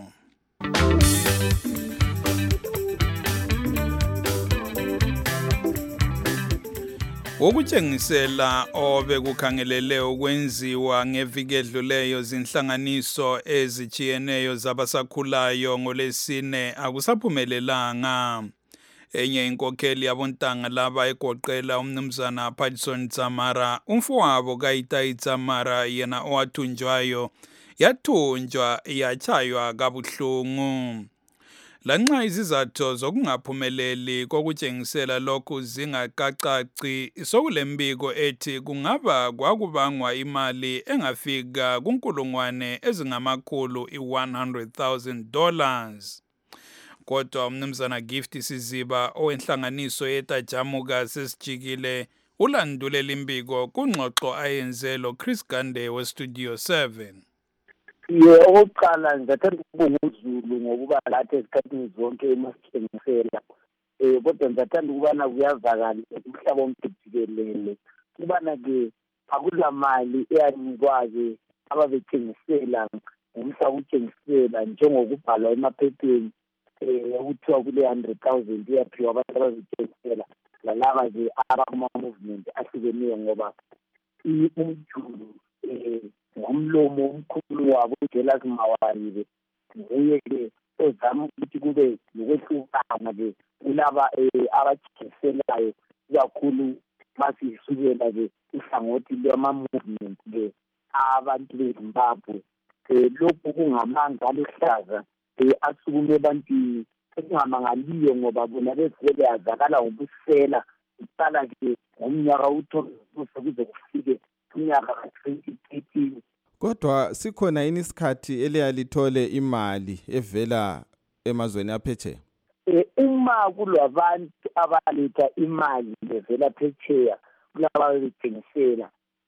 Ukutshengisela obekukhangelele ukwenziwa ngeviki edluleyo zinhlanganiso ezijiyeneyo zabasakhulayo ngolesine akusaphumelelanga. Enye inkokheli yabontanga laba egoqela umnumzana Patson Tsamara, umfowabo kaItai Tsamara yena owathunjwayo, yathunjwa yachaywa kabuhlungu. Lanxa izizathu zokungaphumeleli kokutshengisela lokhu zingakacaci, sokulembiko ethi kungaba kwakubangwa imali engafika kunkulungwane ezingamakhulu i-one hundred thousand dollars. Kodwa umnumzana Gift Siziba owenhlanganiso yetajamuka sesijikile ulandulela imbiko kungxoxo ayenze lo Chris Gande we Studio seven. Ye oqala ngathanda ukubonga uZulu ngokuba lathi esikhathini zonke emasithengisela. Eh kodwa ngathanda ukubana kuyavakala umhlaba omjikelele. Kubana ke akulamali eyanikwazi ababethengisela umhlaba uthengisela njengokubhalwa emaphepheni eh ukuthiwa kule one hundred thousand iyaphiwa abantu abazithengisela lalaba nje abakuma movement ahlukeneyo ngoba umjulu eh ngomlomo omkhulu wabo uJelas Mawaribe nguye ke ozama ukuthi kube lokwehlukana ke kulaba abathengiselayo kakhulu masisukela ke ihlangothi lwama movement ke abantu beZimbabwe. Lokhu kungamanga aluhlaza asukume abantu esingamangaliyo ngoba bona bezele yazakala ngobusela uqala ke ngomnyaka uthokuze kuze kufike unyaka ka twenty eighteen. Kodwa sikhona yini isikhathi eliyalithole imali evela emazweni aphetsheya? Eh uma kulwabantu abaletha imali evela phetsheya kulaba bethengisela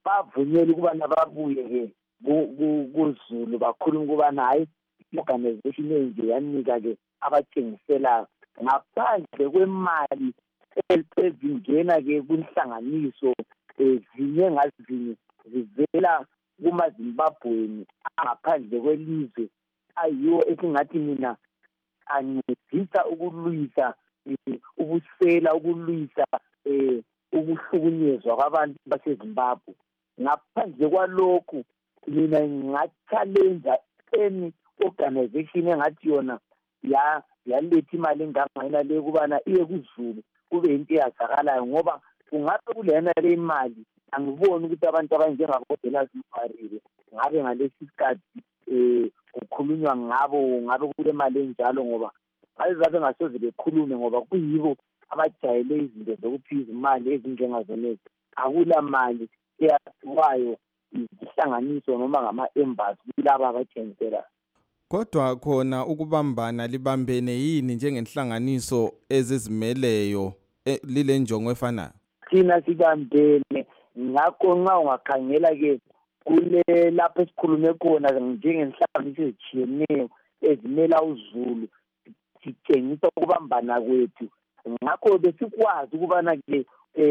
bavunyelwe ukubana babuye-ke kuZulu bakhuluma ukubana hayi i-organization enje yanika-ke abatshengiselayo ngaphandle kwemali ezingena-ke kwinhlanganiso um zinye ngazinye zivela kumazimbabweni angaphandle kwelizwe ayiwo esingathi mina ancedisa ukulwisa ubusela ukulwisa um ukuhlukunyezwa kwabantu basezimbabwe. Ngaphandle kwalokhu mina nginga-challenja any organization engathi yona yaletha imali engangena le kubana iye kuZulu kube into eyazakalayo, ngoba kungabe kulena le imali angiboni ukuthi abantu abanjengabodela zimfarile ngabe ngalesi sikhathi um kukhulunywa ngabo ngabe kule mali enjalo, ngoba bazabe ngasoze bekhulume ngoba kuyibo abajayele izinto zokuphiza imali ezinjengazonezi. Akula mali eyaziwayo izihlanganiso noma ngama-embassy kulaba abathengiselayo. Kodwa khona ukubambana libambene yini njengenhlanganiso ezizimeleyo lile njongo efanayo? Thina sibambene ngakho nxa ungakhangela-ke kule lapho esikhulume khona njengenhlanganiso ezitshiyeneyo ezimela uZulu sitshengisa ukubambana kwethu. Ngakho besikwazi ukubana-ke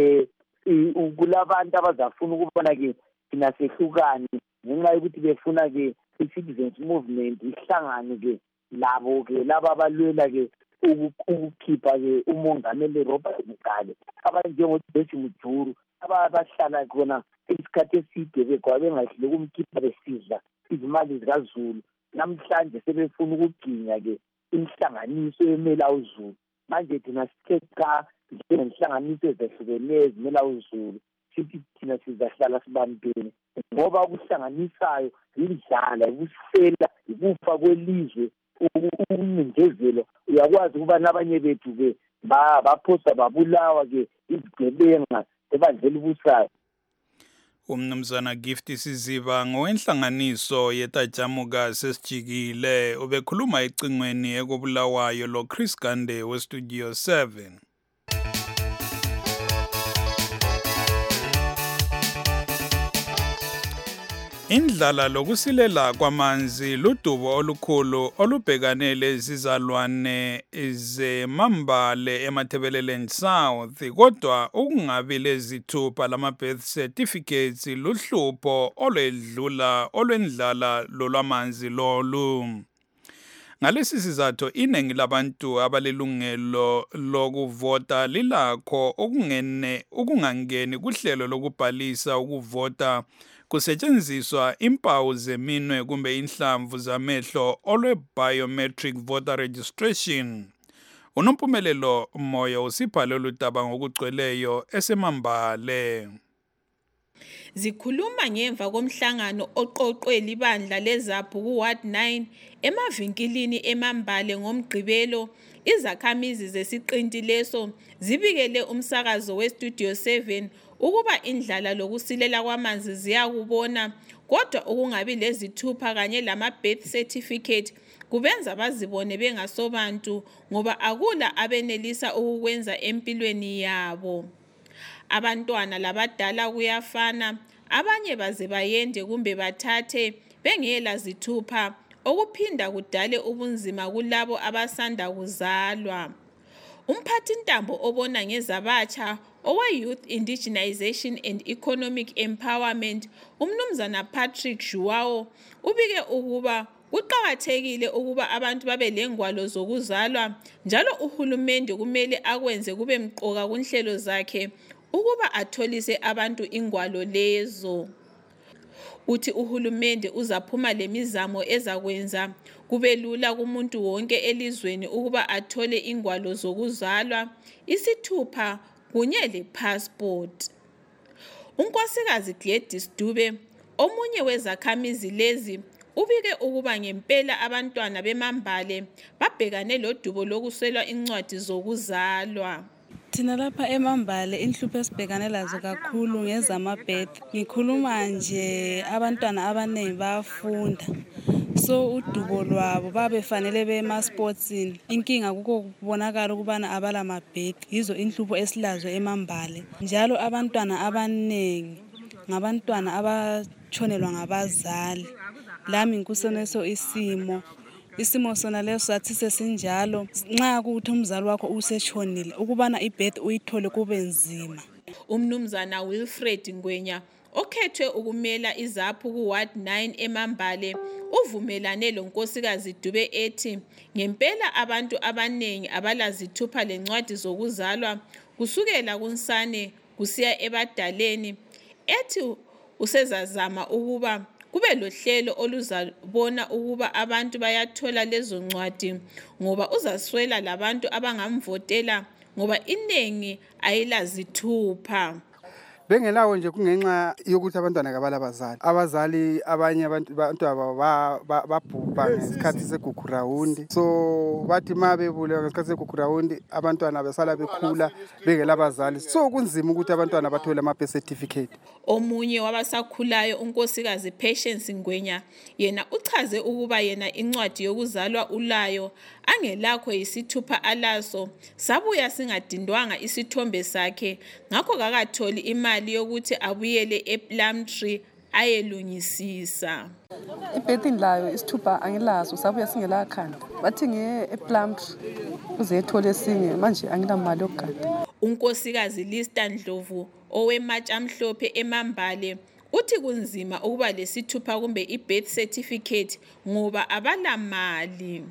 um kulabantu abazafuna ukubona-ke thina sehlukane ngenxa yokuthi befuna-ke i-citizens movement ihlangane-ke labo-ke laba abalwela-ke ukukhipha-ke umongameli Robert Mugabe abanjengoJoyce Mujuru abahlala khona isikhathi eside bekwa bengahlule ukumkhipha besidla izimali zikaZulu. Namhlanje sebefuna ukuginya-ke inhlanganiso emela uZulu. Manje thina sithe cha njengenhlanganiso ezahlukeneyo ezimela uZulu sithi thina sizahlala sibambene ngoba ukuhlanganisayo yindlala, ukusela, ukufa kwelizwe, ukuncindezelo. Uyakwazi ukuba nabanye bethu-ke baphosa babulawa-ke izigebenga ebandleni busayo. Umnumzana Gift Siziba ngowenhlanganiso yetajamuka sesijikile ubekhuluma ecingweni ekubulawayo lo Chris Gande we Studio seven. Indlala lokusilela kwamanzi ludubo olukhulu olubhekane lezizalwane zeMambale eMathebeleleni South, kodwa ukungabi lezithupha lama birth certificates luhlupho olwedlula olwendlala lolwamanzi lolu. Ngalesi sizathu iningi labantu abalelungelo lokuvota lilakho okungene ukungangeni kuhlelo lokubhalisa ukuvota kusetshenziswa impawu zeminwe kumbe inhlamvu zamehlo olwe biometric voter registration. Unompumelelo Moyo usibhale oludaba ngokugcweleyo eseMambale. Zikhuluma ngemva komhlangano oqoqwe libandla leZaphu ku Ward nine emavinkilini eMambale ngomgqibelo, izakhamizi zesiqinti leso zibikele umsakazo we Studio seven ukuba indlala lokusilela kwamanzi ziyakubona, kodwa ukungabi lezithupha kanye lama birth certificate kubenza bazibone bengasobantu ngoba akula abenelisa ukukwenza empilweni yabo. Abantwana labadala kuyafana, abanye baze bayende kumbe bathathe bengela zithupha, okuphinda kudale ubunzima kulabo abasanda kuzalwa. Umphathi ntambo obona ngezabatsha owe Youth Indigenization and Economic Empowerment, umnumzana Patrick Joao, ubike ukuba kuqakathekile ukuba abantu babe lengwalo zokuzalwa, njalo uhulumende kumele akwenze kube mqoka kunhlelo zakhe ukuba atholise abantu ingwalo lezo. Uthi uhulumende uzaphuma lemizamo ezakwenza kube lula kumuntu wonke elizweni ukuba athole ingwalo zokuzalwa, isithupha kunye le-passport. Unkosikazi Gladys Dube, omunye wezakhamizi lezi, ubike ukuba ngempela abantwana beMambale babhekane lodubo lokuswelwa incwadi zokuzalwa. Thina lapha eMambale inhlupho esibhekane lazo kakhulu ngezama-birth. Ngikhuluma nje abantwana abaningi bayafunda, so udubo lwabo babefanele bema-sportsini. Inkinga kuko kubonakala ukubana abalama-birth. Yizo inhlupho esilazo eMambale. Njalo abantwana abaningi ngabantwana abatshonelwa ngabazali. Lami ngikuseneso isimo. Isimo sona leso sathi sesinjalo nxa kuthi umzali wakho usetshonile ukubana ibirth uyithole kube nzima. Umnumzana Wilfred Ngwenya okhethwe ukumela izaphu ku Ward nine eMambale uvumelane lo nkosikazi Dube ethi ngempela abantu abanengi abalazithupha lencwadi zokuzalwa kusukela kunsane kusiya ebadaleni, ethi usezazama ukuba kube lohlelo oluzabona ukuba abantu bayathola lezo ncwadi ngoba uzaswela labantu abangamvotela ngoba inengi ayilazithupha. Bengelawo nje kungenxa yokuthi abantwana kabalabazali. Abazali abanye abantu babhubha ngesikhathi segugu round. So bathi mabebulewa ngesikhathi segugu round abantwana besala bekhula bengelabazali. So kunzima ukuthi abantwana bathole ama birth certificate. Omunye wabasakhulayo unkosikazi Patience Ngwenya yena uchaze ukuba yena incwadi yokuzalwa ulayo angelakho isithupha alaso sabuya singadindwanga isithombe sakhe ngakho kakatholi imali yokuthi abuyele ePlumtree ayelungisisa. Ibirth layo isithupha angilazo sabuya singelakhanda bathi ngiye ePlumtree uze ethole esinye manje anginamali yokugada. Unkosikazi Lista Ndlovu owematsha amhlophe eMambale uthi kunzima ukuba lesithupha kumbe ibirth certificate ngoba abalamali.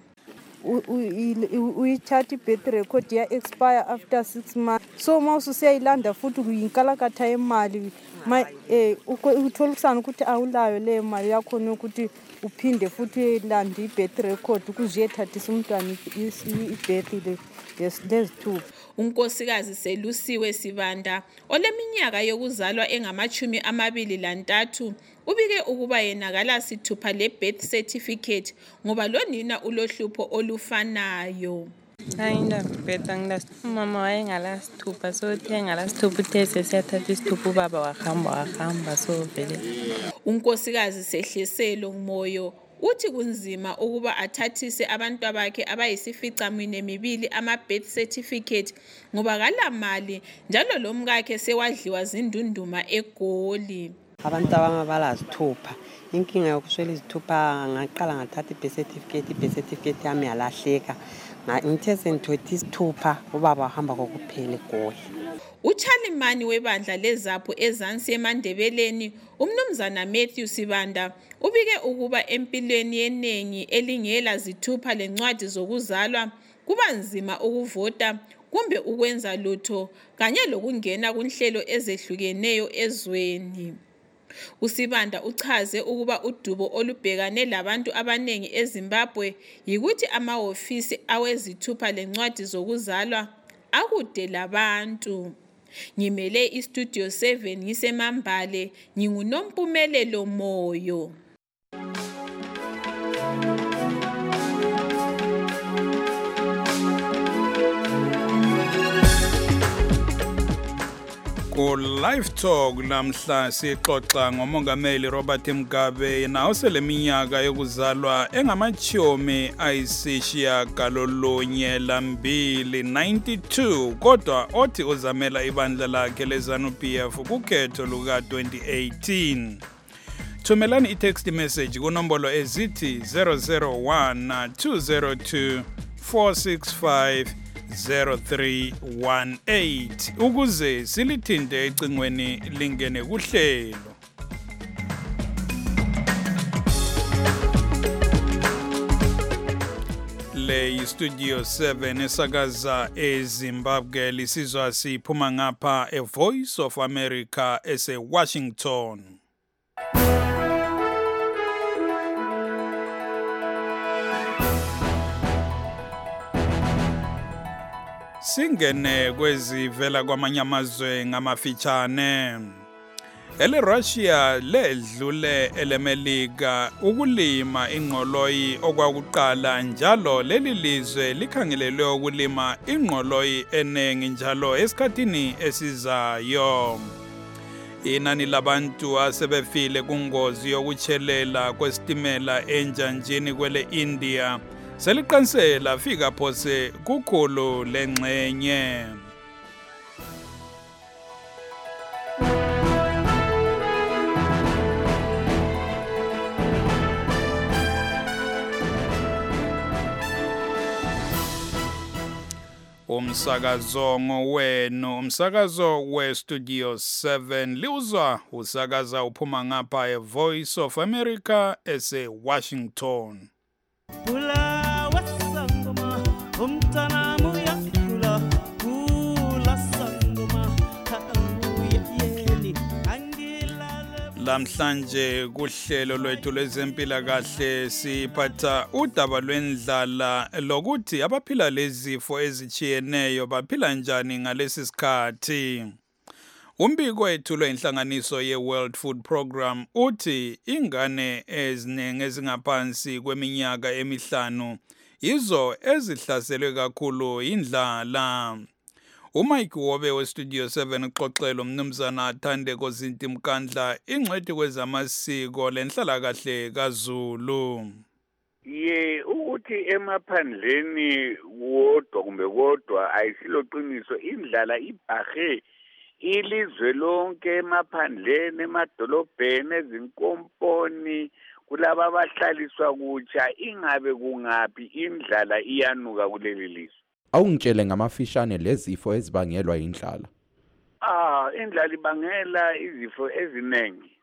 Uyithatha ibirth record ya expire after six months. So mawusu siyayilanda futhi kuyinkalakatha imali eh uthola kusana ukuthi awulayo le mali yakho nokuthi uphinde futhi uyilanda ibirth record ukuze ethathisa umntwana ibirth le lesithupha. Unkosikazi Selusiwe Sibanda oleminyaka yokuzalwa engamachumi amabili lantathu ubike ukuba yena kalasithupha le birth certificate ngoba lonina ulohlupho olufanayo. Ayinda beta ngilas mama wayengalasithupha so thenga lasithupha uthese siyathatha isithupha ubaba wahamba wahamba so vele. Unkosikazi Sehleselo Moyo uthi kunzima ukuba athathise abantu abakhe abayisifica mine mibili ama birth certificate ngoba kalamali njalo lomkakhe sewadliwa zindunduma eGoli. Abantu abangabalazithupha inkinga yokuswela izithupha ngaqala ngathatha ibirth certificate ibirth certificate yami yalahleka ngithe sengithothi isithupha ubaba wahamba kokuphela eGoli. Uchalimani webandla lezapho ezansi eMandebeleni umnumzana Matthew Sibanda ubike ukuba empilweni yenengi elingela zithupha lencwadi zokuzalwa kuba nzima ukuvota kumbe ukwenza lutho kanye lokungena kunhlelo ezehlukeneyo ezweni. Usibanda uchaze ukuba udubo olubhekane labantu abanengi eZimbabwe yikuthi amahofisi awezithupha lencwadi zokuzalwa akude labantu. Ngimele iStudio seven ngiseMambale nginguNompumelelo Moyo. Ku Live Talk namhla sixoxa ngomongameli Robert Mugabe yena oseleminyaka yokuzalwa engamachomi ayisishiya galolunye lambili ninety-two kodwa othi uzamela ibandla lakhe leZANU-P F kukhetho luka twenty eighteen. Thumelani i-text message kunombolo ezithi zero zero one two zero two four six five zero three one eight ukuze silithinte ecingweni lingene kuhlelo. Le Studio seven esakaza eZimbabwe lisizwa siphuma ngapha e Voice of America ese Washington. Singene kwezivela kwamanye amazwe ngamafitshane. Ele Russia ledlule elemelika ukulima ingqoloyi okwakuqala njalo leli lizwe likhangelelwe ukulima ingqoloyi enengi njalo esikhathini esizayo. Inani labantu asebefile kungozi yokuchelela kwesitimela enjanjini kwele India seliqansela fika phose kukhulu lengxenye. umsakazo ngowenu umsakazo we-studio seven liuzwa usakaza uphuma ngapha e-Voice of America ese-Washington. Pula wasangoma umtana muya pula pula sangoma uya yeni Lamhlanje kuhlelo lwethu lwezempilakahle siphatha udaba lwendlala lokuthi abaphila lezifo ezichiyeneyo baphila njani ngalesi sikhathi. Umbiko wethulwe inhlanganiso ye-World Food Program uthi ingane eziningi ezingaphansi kweminyaka emihlanu izo ezihlaselwe kakhulu indlala. uMike Wobe we-Studio seven uxoxela umnumzana Athandeko Zinti Mkandla ingcwethi kwezamasiko lenhlalakahle kaZulu. Ye ukuthi emaphandleni wodwa kumbe kodwa ayisilo qiniso indlala ibhahe ilizwe lonke emaphandleni emadolobheni ezinkomponi kulaba abahlaliswa kutsha ingabe kungapi indlala iyanuka kuleli lizwe. Awungitshele ngamafishane lezifo ezibangelwa indlala. Ah, indlala ibangela izifo eziningi.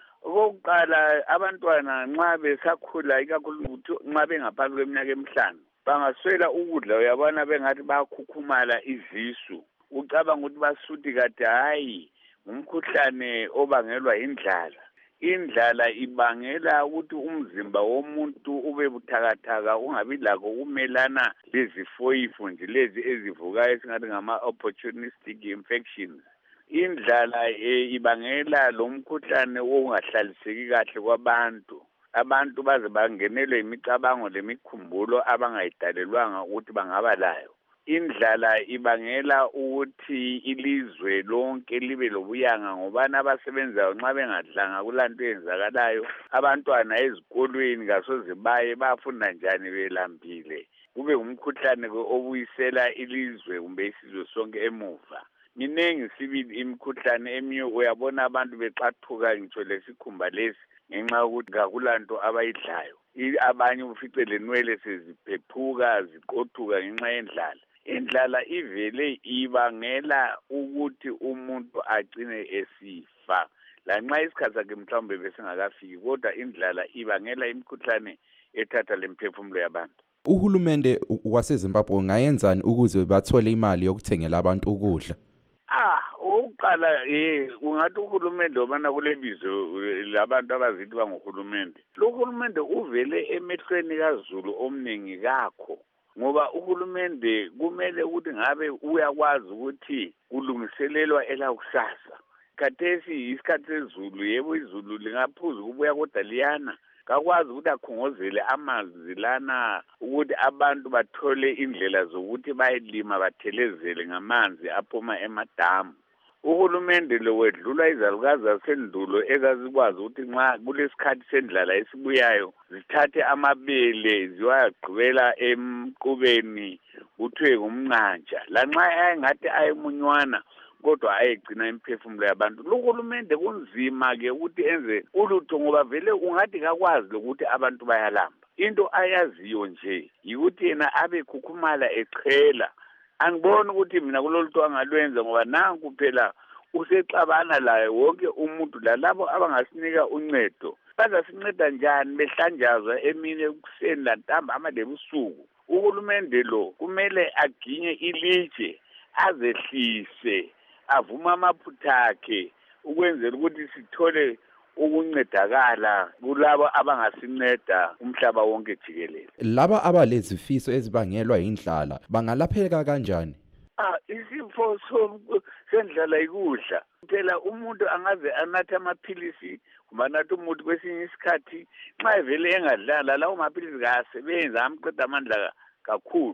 Okokuqala abantwana nxa besakhula ikakhulu nxa bengaphansi kweminyaka emihlanu bangaswela ukudla uyabona bengathi bayakhukhumala izisu. Ucabanga ukuthi basuthi kade hayi umkhuhlane obangelwa indlala. Indlala ibangela ukuthi umzimba womuntu ube buthakathaka ungabi lakho ukumelana lezifoyifu nje lezi ezivukayo esingathi ngama opportunistic infections. Indlala e, ibangela lo mkhuhlane ongahlaliseki kahle kwabantu. Abantu baze bangenelwe imicabango lemikhumbulo abangayidalelwanga ukuthi bangaba layo. Indlala ibangela ukuthi ilizwe lonke libe lobuyanga ngobana abasebenzayo nxa bengadlanga kulanto yenzakalayo abantwana ezikolweni kasoze baye bafunda njani belambile kube umkhuhlane obuyisela ilizwe kumbe isizwe sonke emuva. Minengi sibili imikhuhlane emiyo uyabona abantu bexathuka ngitsho lesikhumba lesi ngenxa yokuthi kakulanto abayidlayo. Abanye ufice lenwele seziphephuka ziqothuka ngenxa yendlala. Indlala ivele ibangela ukuthi umuntu agcine esifa. Lanxa isikhathi sakhe mhlawumbe besingakafiki kodwa indlala ibangela imikhuhlane ethatha lemphefumulo yabantu. Uhulumende waseZimbabwe ungayenzani ukuze bathole imali yokuthengela abantu ukudla? Ah, oqala eh ungathi uhulumende obana kulebizo labantu abazithi banguhulumende. Lo hulumende uvele emehlweni kaZulu omningi kakho. Ngoba uhulumende kumele ukuthi ngabe uyakwazi ukuthi kulungiselelwa elakusasa. Khathesi isikhathi sezulu yebo izulu lingaphuza ukubuya kodwa liyana. Kakwazi ukuthi akhongozele amanzi lana ukuthi abantu bathole indlela zokuthi bayilima bathelezele ngamanzi aphuma emadamu. Uhulumende lo wedlula izalukazi zasendulo ezazikwazi ukuthi nxa kulesikhathi sendlala esibuyayo zithathe amabele ziwagqibela emqubeni kuthiwe ngumnqantsha lanxa ayingathi ayemunywana kodwa ayegcina imphefumulo yabantu. Lo hulumende kunzima ke ukuthi enze ulutho ngoba vele ungathi kakwazi lokuthi abantu bayalamba. Into ayaziyo nje yikuthi yena abe khukhumala echela. Angiboni ukuthi mina kulolutho angalwenza ngoba nanku phela usexabana laye wonke umuntu lalabo abangasinika uncedo. Bazasinceda njani behlanjazwa emini ekuseni lantambama lebusuku. Uhulumende lo kumele aginye ilitshe azehlise avuma amaphutha akhe ukwenzela ukuthi sithole ukuncedakala kulabo abangasinceda umhlaba wonke jikelele. Laba abalezifiso ezibangelwa indlala bangalapheka kanjani? Ah, isifo sendlala ikudla. Phela umuntu angaze anathe amaphilisi kumanatha umuntu kwesinye isikhathi nxa vele engadlala lawo maphilisi kasebenza amqeda amandla kakhulu.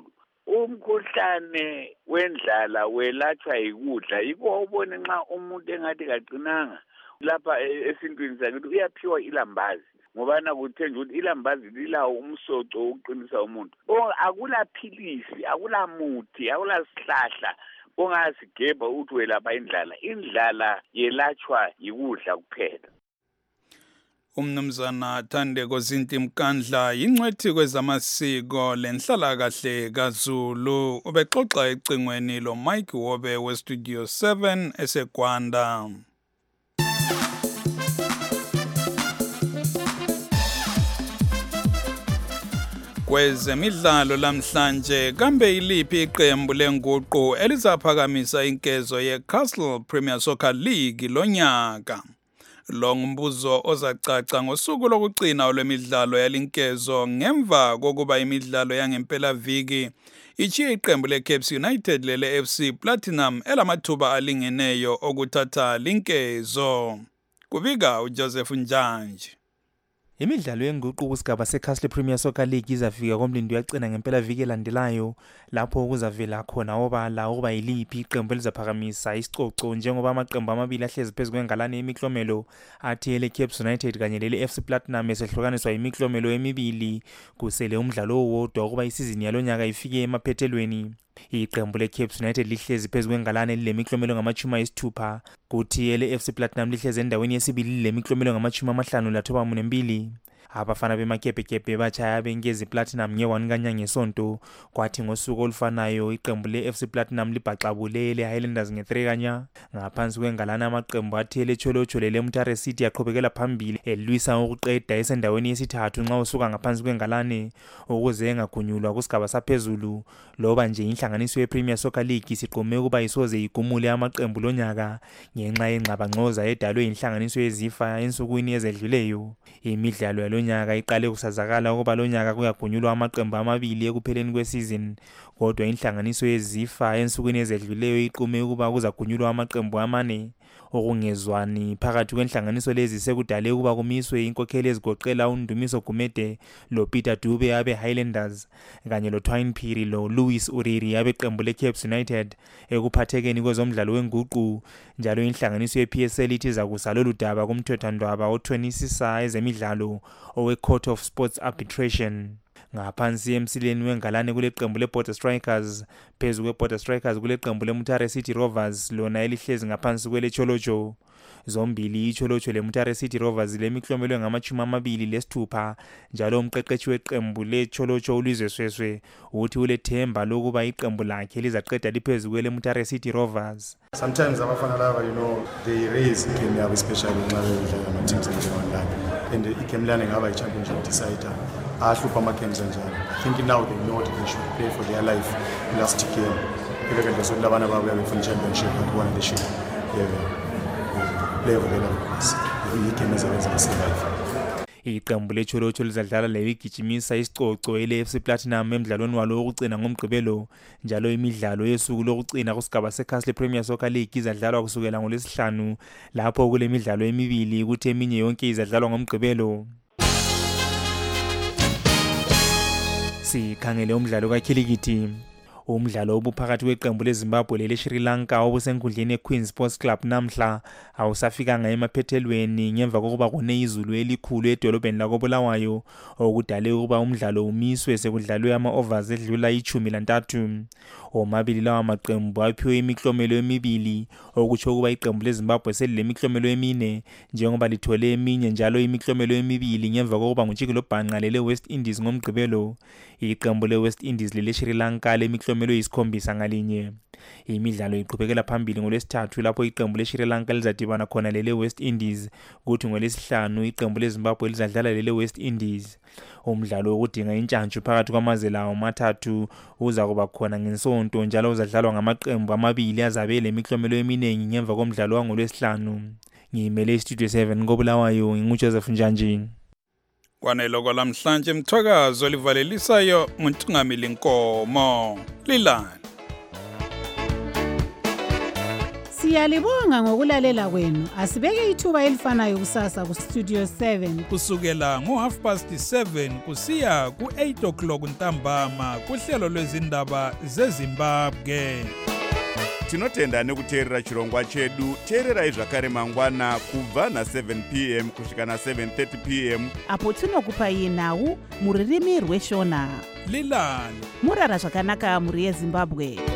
Umkhuhlane wendlala welatshwa yikudla yikho ubone nxa umuntu engathi kaqinanga lapha esintwini sakithi uyaphiwa ilambazi ngobana kuthenjwe ukuthi ilambazi lilawo umsoco wokuqinisa umuntu. Akula philisi, akula muthi, akula sihlahla ongasigebha ukuthi welapha indlala. Indlala yelatshwa yikudla kuphela. Umnumzana Thandeko Zinti Mkandla yingcwethi kwezamasiko lenhlalakahle kaZulu ubexoxa ecingweni lo Mike Wobe we Studio seven eseGwanda. Kwezemidlalo lamhlanje kambe iliphi iqembu lenguqu elizaphakamisa inkezo yeCastle Premier Soccer League lonyaka? Lo ngumbuzo ozacaca ngosuku lokugcina lwemidlalo yalinkezo ngemva kokuba imidlalo yangempela viki ichiye iqembu leCapes United lele F C Platinum elamathuba alingeneyo okuthatha linkezo. Kubika uJoseph Njanje. Imidlalo yenguqu kusigaba seCastle Premier Soccer League izafika komlindo yagcina ngempela viki elandelayo lapho kuzavela khona obala ukuba yiliphi iqembu elizaphakamisa isicoco njengoba amaqembu amabili ahlezi phezu kwengalane yemiklomelo athi ele Capes United kanye lele F C Platinum esehlukaniswa imiklomelo emibili kusele umdlalo owodwa ukuba isizini yalonyaka ifike emaphethelweni. Iqembu leCapes United lihlezi phezu kwengalane lemiklomelo ngamachumi ayisithupha kuthi ele F C Platinum lihlezi endaweni yesibili lemiklomelo ngamachumi amahlanu lathoba munembili. Abafana bemakepekebe bachaya benkezi Platinum nge-one kanyanga ngesonto kwathi ngosuku olufanayo iqembu le-F C Platinum libhaxabule le-Highlanders nge-three kanya. Ngaphansi kwengalana amaqembu athi ele-Cholocho lele-Mutare City yaqhubekela phambili elwisa ukuqeda esendaweni yesithathu nxa usuka ngaphansi kwengalane ukuze engagunyulwa kusigaba saphezulu loba nje inhlanganiso ye-Premier Soccer League isiqume ukuba isoze igumule amaqembu lonyaka ngenxa yengxabangxoza edalwe inhlanganiso yezifa ensukwini ezedluleyo. Imidlalo yalonyaka iqale kusazakala ukuba lonyaka kuyagunyulwa amaqembu amabili ekupheleni kwesizini kodwa inhlanganiso yezifa ensukwini ezedluleyo iqume ukuba kuzagunyulwa amaqembu amane. Okungezwani phakathi kwenhlanganiso lezi sekudale ukuba kumiswe inkokheli ezigoqela uNdumiso Gumede lo Peter Dube abe Highlanders kanye lo Twine Phiri lo Louis Uriri abe qembu leCapes United ekuphathekeni kwezomdlalo wenguqu. Njalo inhlanganiso ye-P S L ithi zakusa lolu daba kumthethwandaba othonisisa ezemidlalo owe Court of Sports Arbitration. Ngaphansi emsileni wengalane kule qembu leBorder Strikers phezu kweBorder Strikers kule qembu leMutare City Rovers lona elihlezi ngaphansi kweleCholocho. Zombili iCholocho leMutare City Rovers lemiklomelo ngamachumi amabili lesithupha njalo umqeqeshi weqembu leCholocho uLizwe Sweswe uthi ulethemba lokuba iqembu lakhe lizaqeda liphezulu kweleMutare City Rovers. Sometimes abafana laba you know they raise game yabo especially nxa bedlala ama teams njengondala and ikemlane ngaba iChampionship decider ahlupha ama-games njalo. I think now they know that they should play for their life last game. Ibeke nje sokulabana babo yabefuna iChampionship ngakubona they should play for their life. Igame ezabenza basurvive. Iqembu leCholocho lizadlala leligijimisa isicoco ele-F C Platinum emidlalweni walo wokugcina ngomgqibelo njalo imidlalo yesuku lokugcina kusigaba seCastle Premier Soccer League izadlalwa kusukela ngolwesihlanu lapho kule midlalo emibili kuthi eminye yonke izadlalwa ngomgqibelo. Sikhangele umdlalo kakhilikithi. Umdlalo obuphakathi kweqembu leZimbabwe lele-Sri Lanka obusenkundleni yeQueen Sports Club namhla awusafikanga emaphethelweni ngemva kokuba kune izulu elikhulu edolobheni lakoBulawayo okudale ukuba umdlalo umiswe sekudlalwe ama-overs edlula ichumi lantathu. Omabili lawa maqembu aphiwe imiklomelo emibili okutsho ukuba iqembu leZimbabwe selilemiklomelo emine njengoba lithole eminye njalo imiklomelo emibili ngemva kokuba nguJikilo Bhanqa lele-West Indies ngomgqibelo. Iqembu le-West Indies lele-Sri Lanka lemiklomelo yisikhombisa ngalinye. Imidlalo iqhubekela phambili ngolwesithathu lapho iqembu leSri Lanka lizadibana khona lele-West Indies kuthi ngolesihlanu iqembu leZimbabwe lizadlala lele-West Indies. Umdlalo wokudinga intshantshu phakathi kwamazwe lawo mathathu uza kuba khona ngensonto njalo uzadlalwa ngamaqembu amabili azabe lemiklomelo eminingi ngemva komdlalo wangolwesihlanu. Ngimele iStudio seven koBulawayo nginguJoseph Njanje. Kwanelo kwalamhlanje mthwakazo livalelisayo nguNtungamili Nkomo. Lilani. Siyalibonga ngokulalela kwenu. Asibeke ithuba elifanayo kusasa ku Studio seven. Kusukela ngo half past seven kusiya ku eight o'clock ntambama kuhlelo lwezindaba zeZimbabwe. Tinotenda nekuteerera chirongwa chedu. Teererai zvakare mangwana kubva na seven p m kusvika na seven thirty p m apo tinokupai nhau muririmi rweshona. Lilani. Murara zvakanaka muri yeZimbabwe.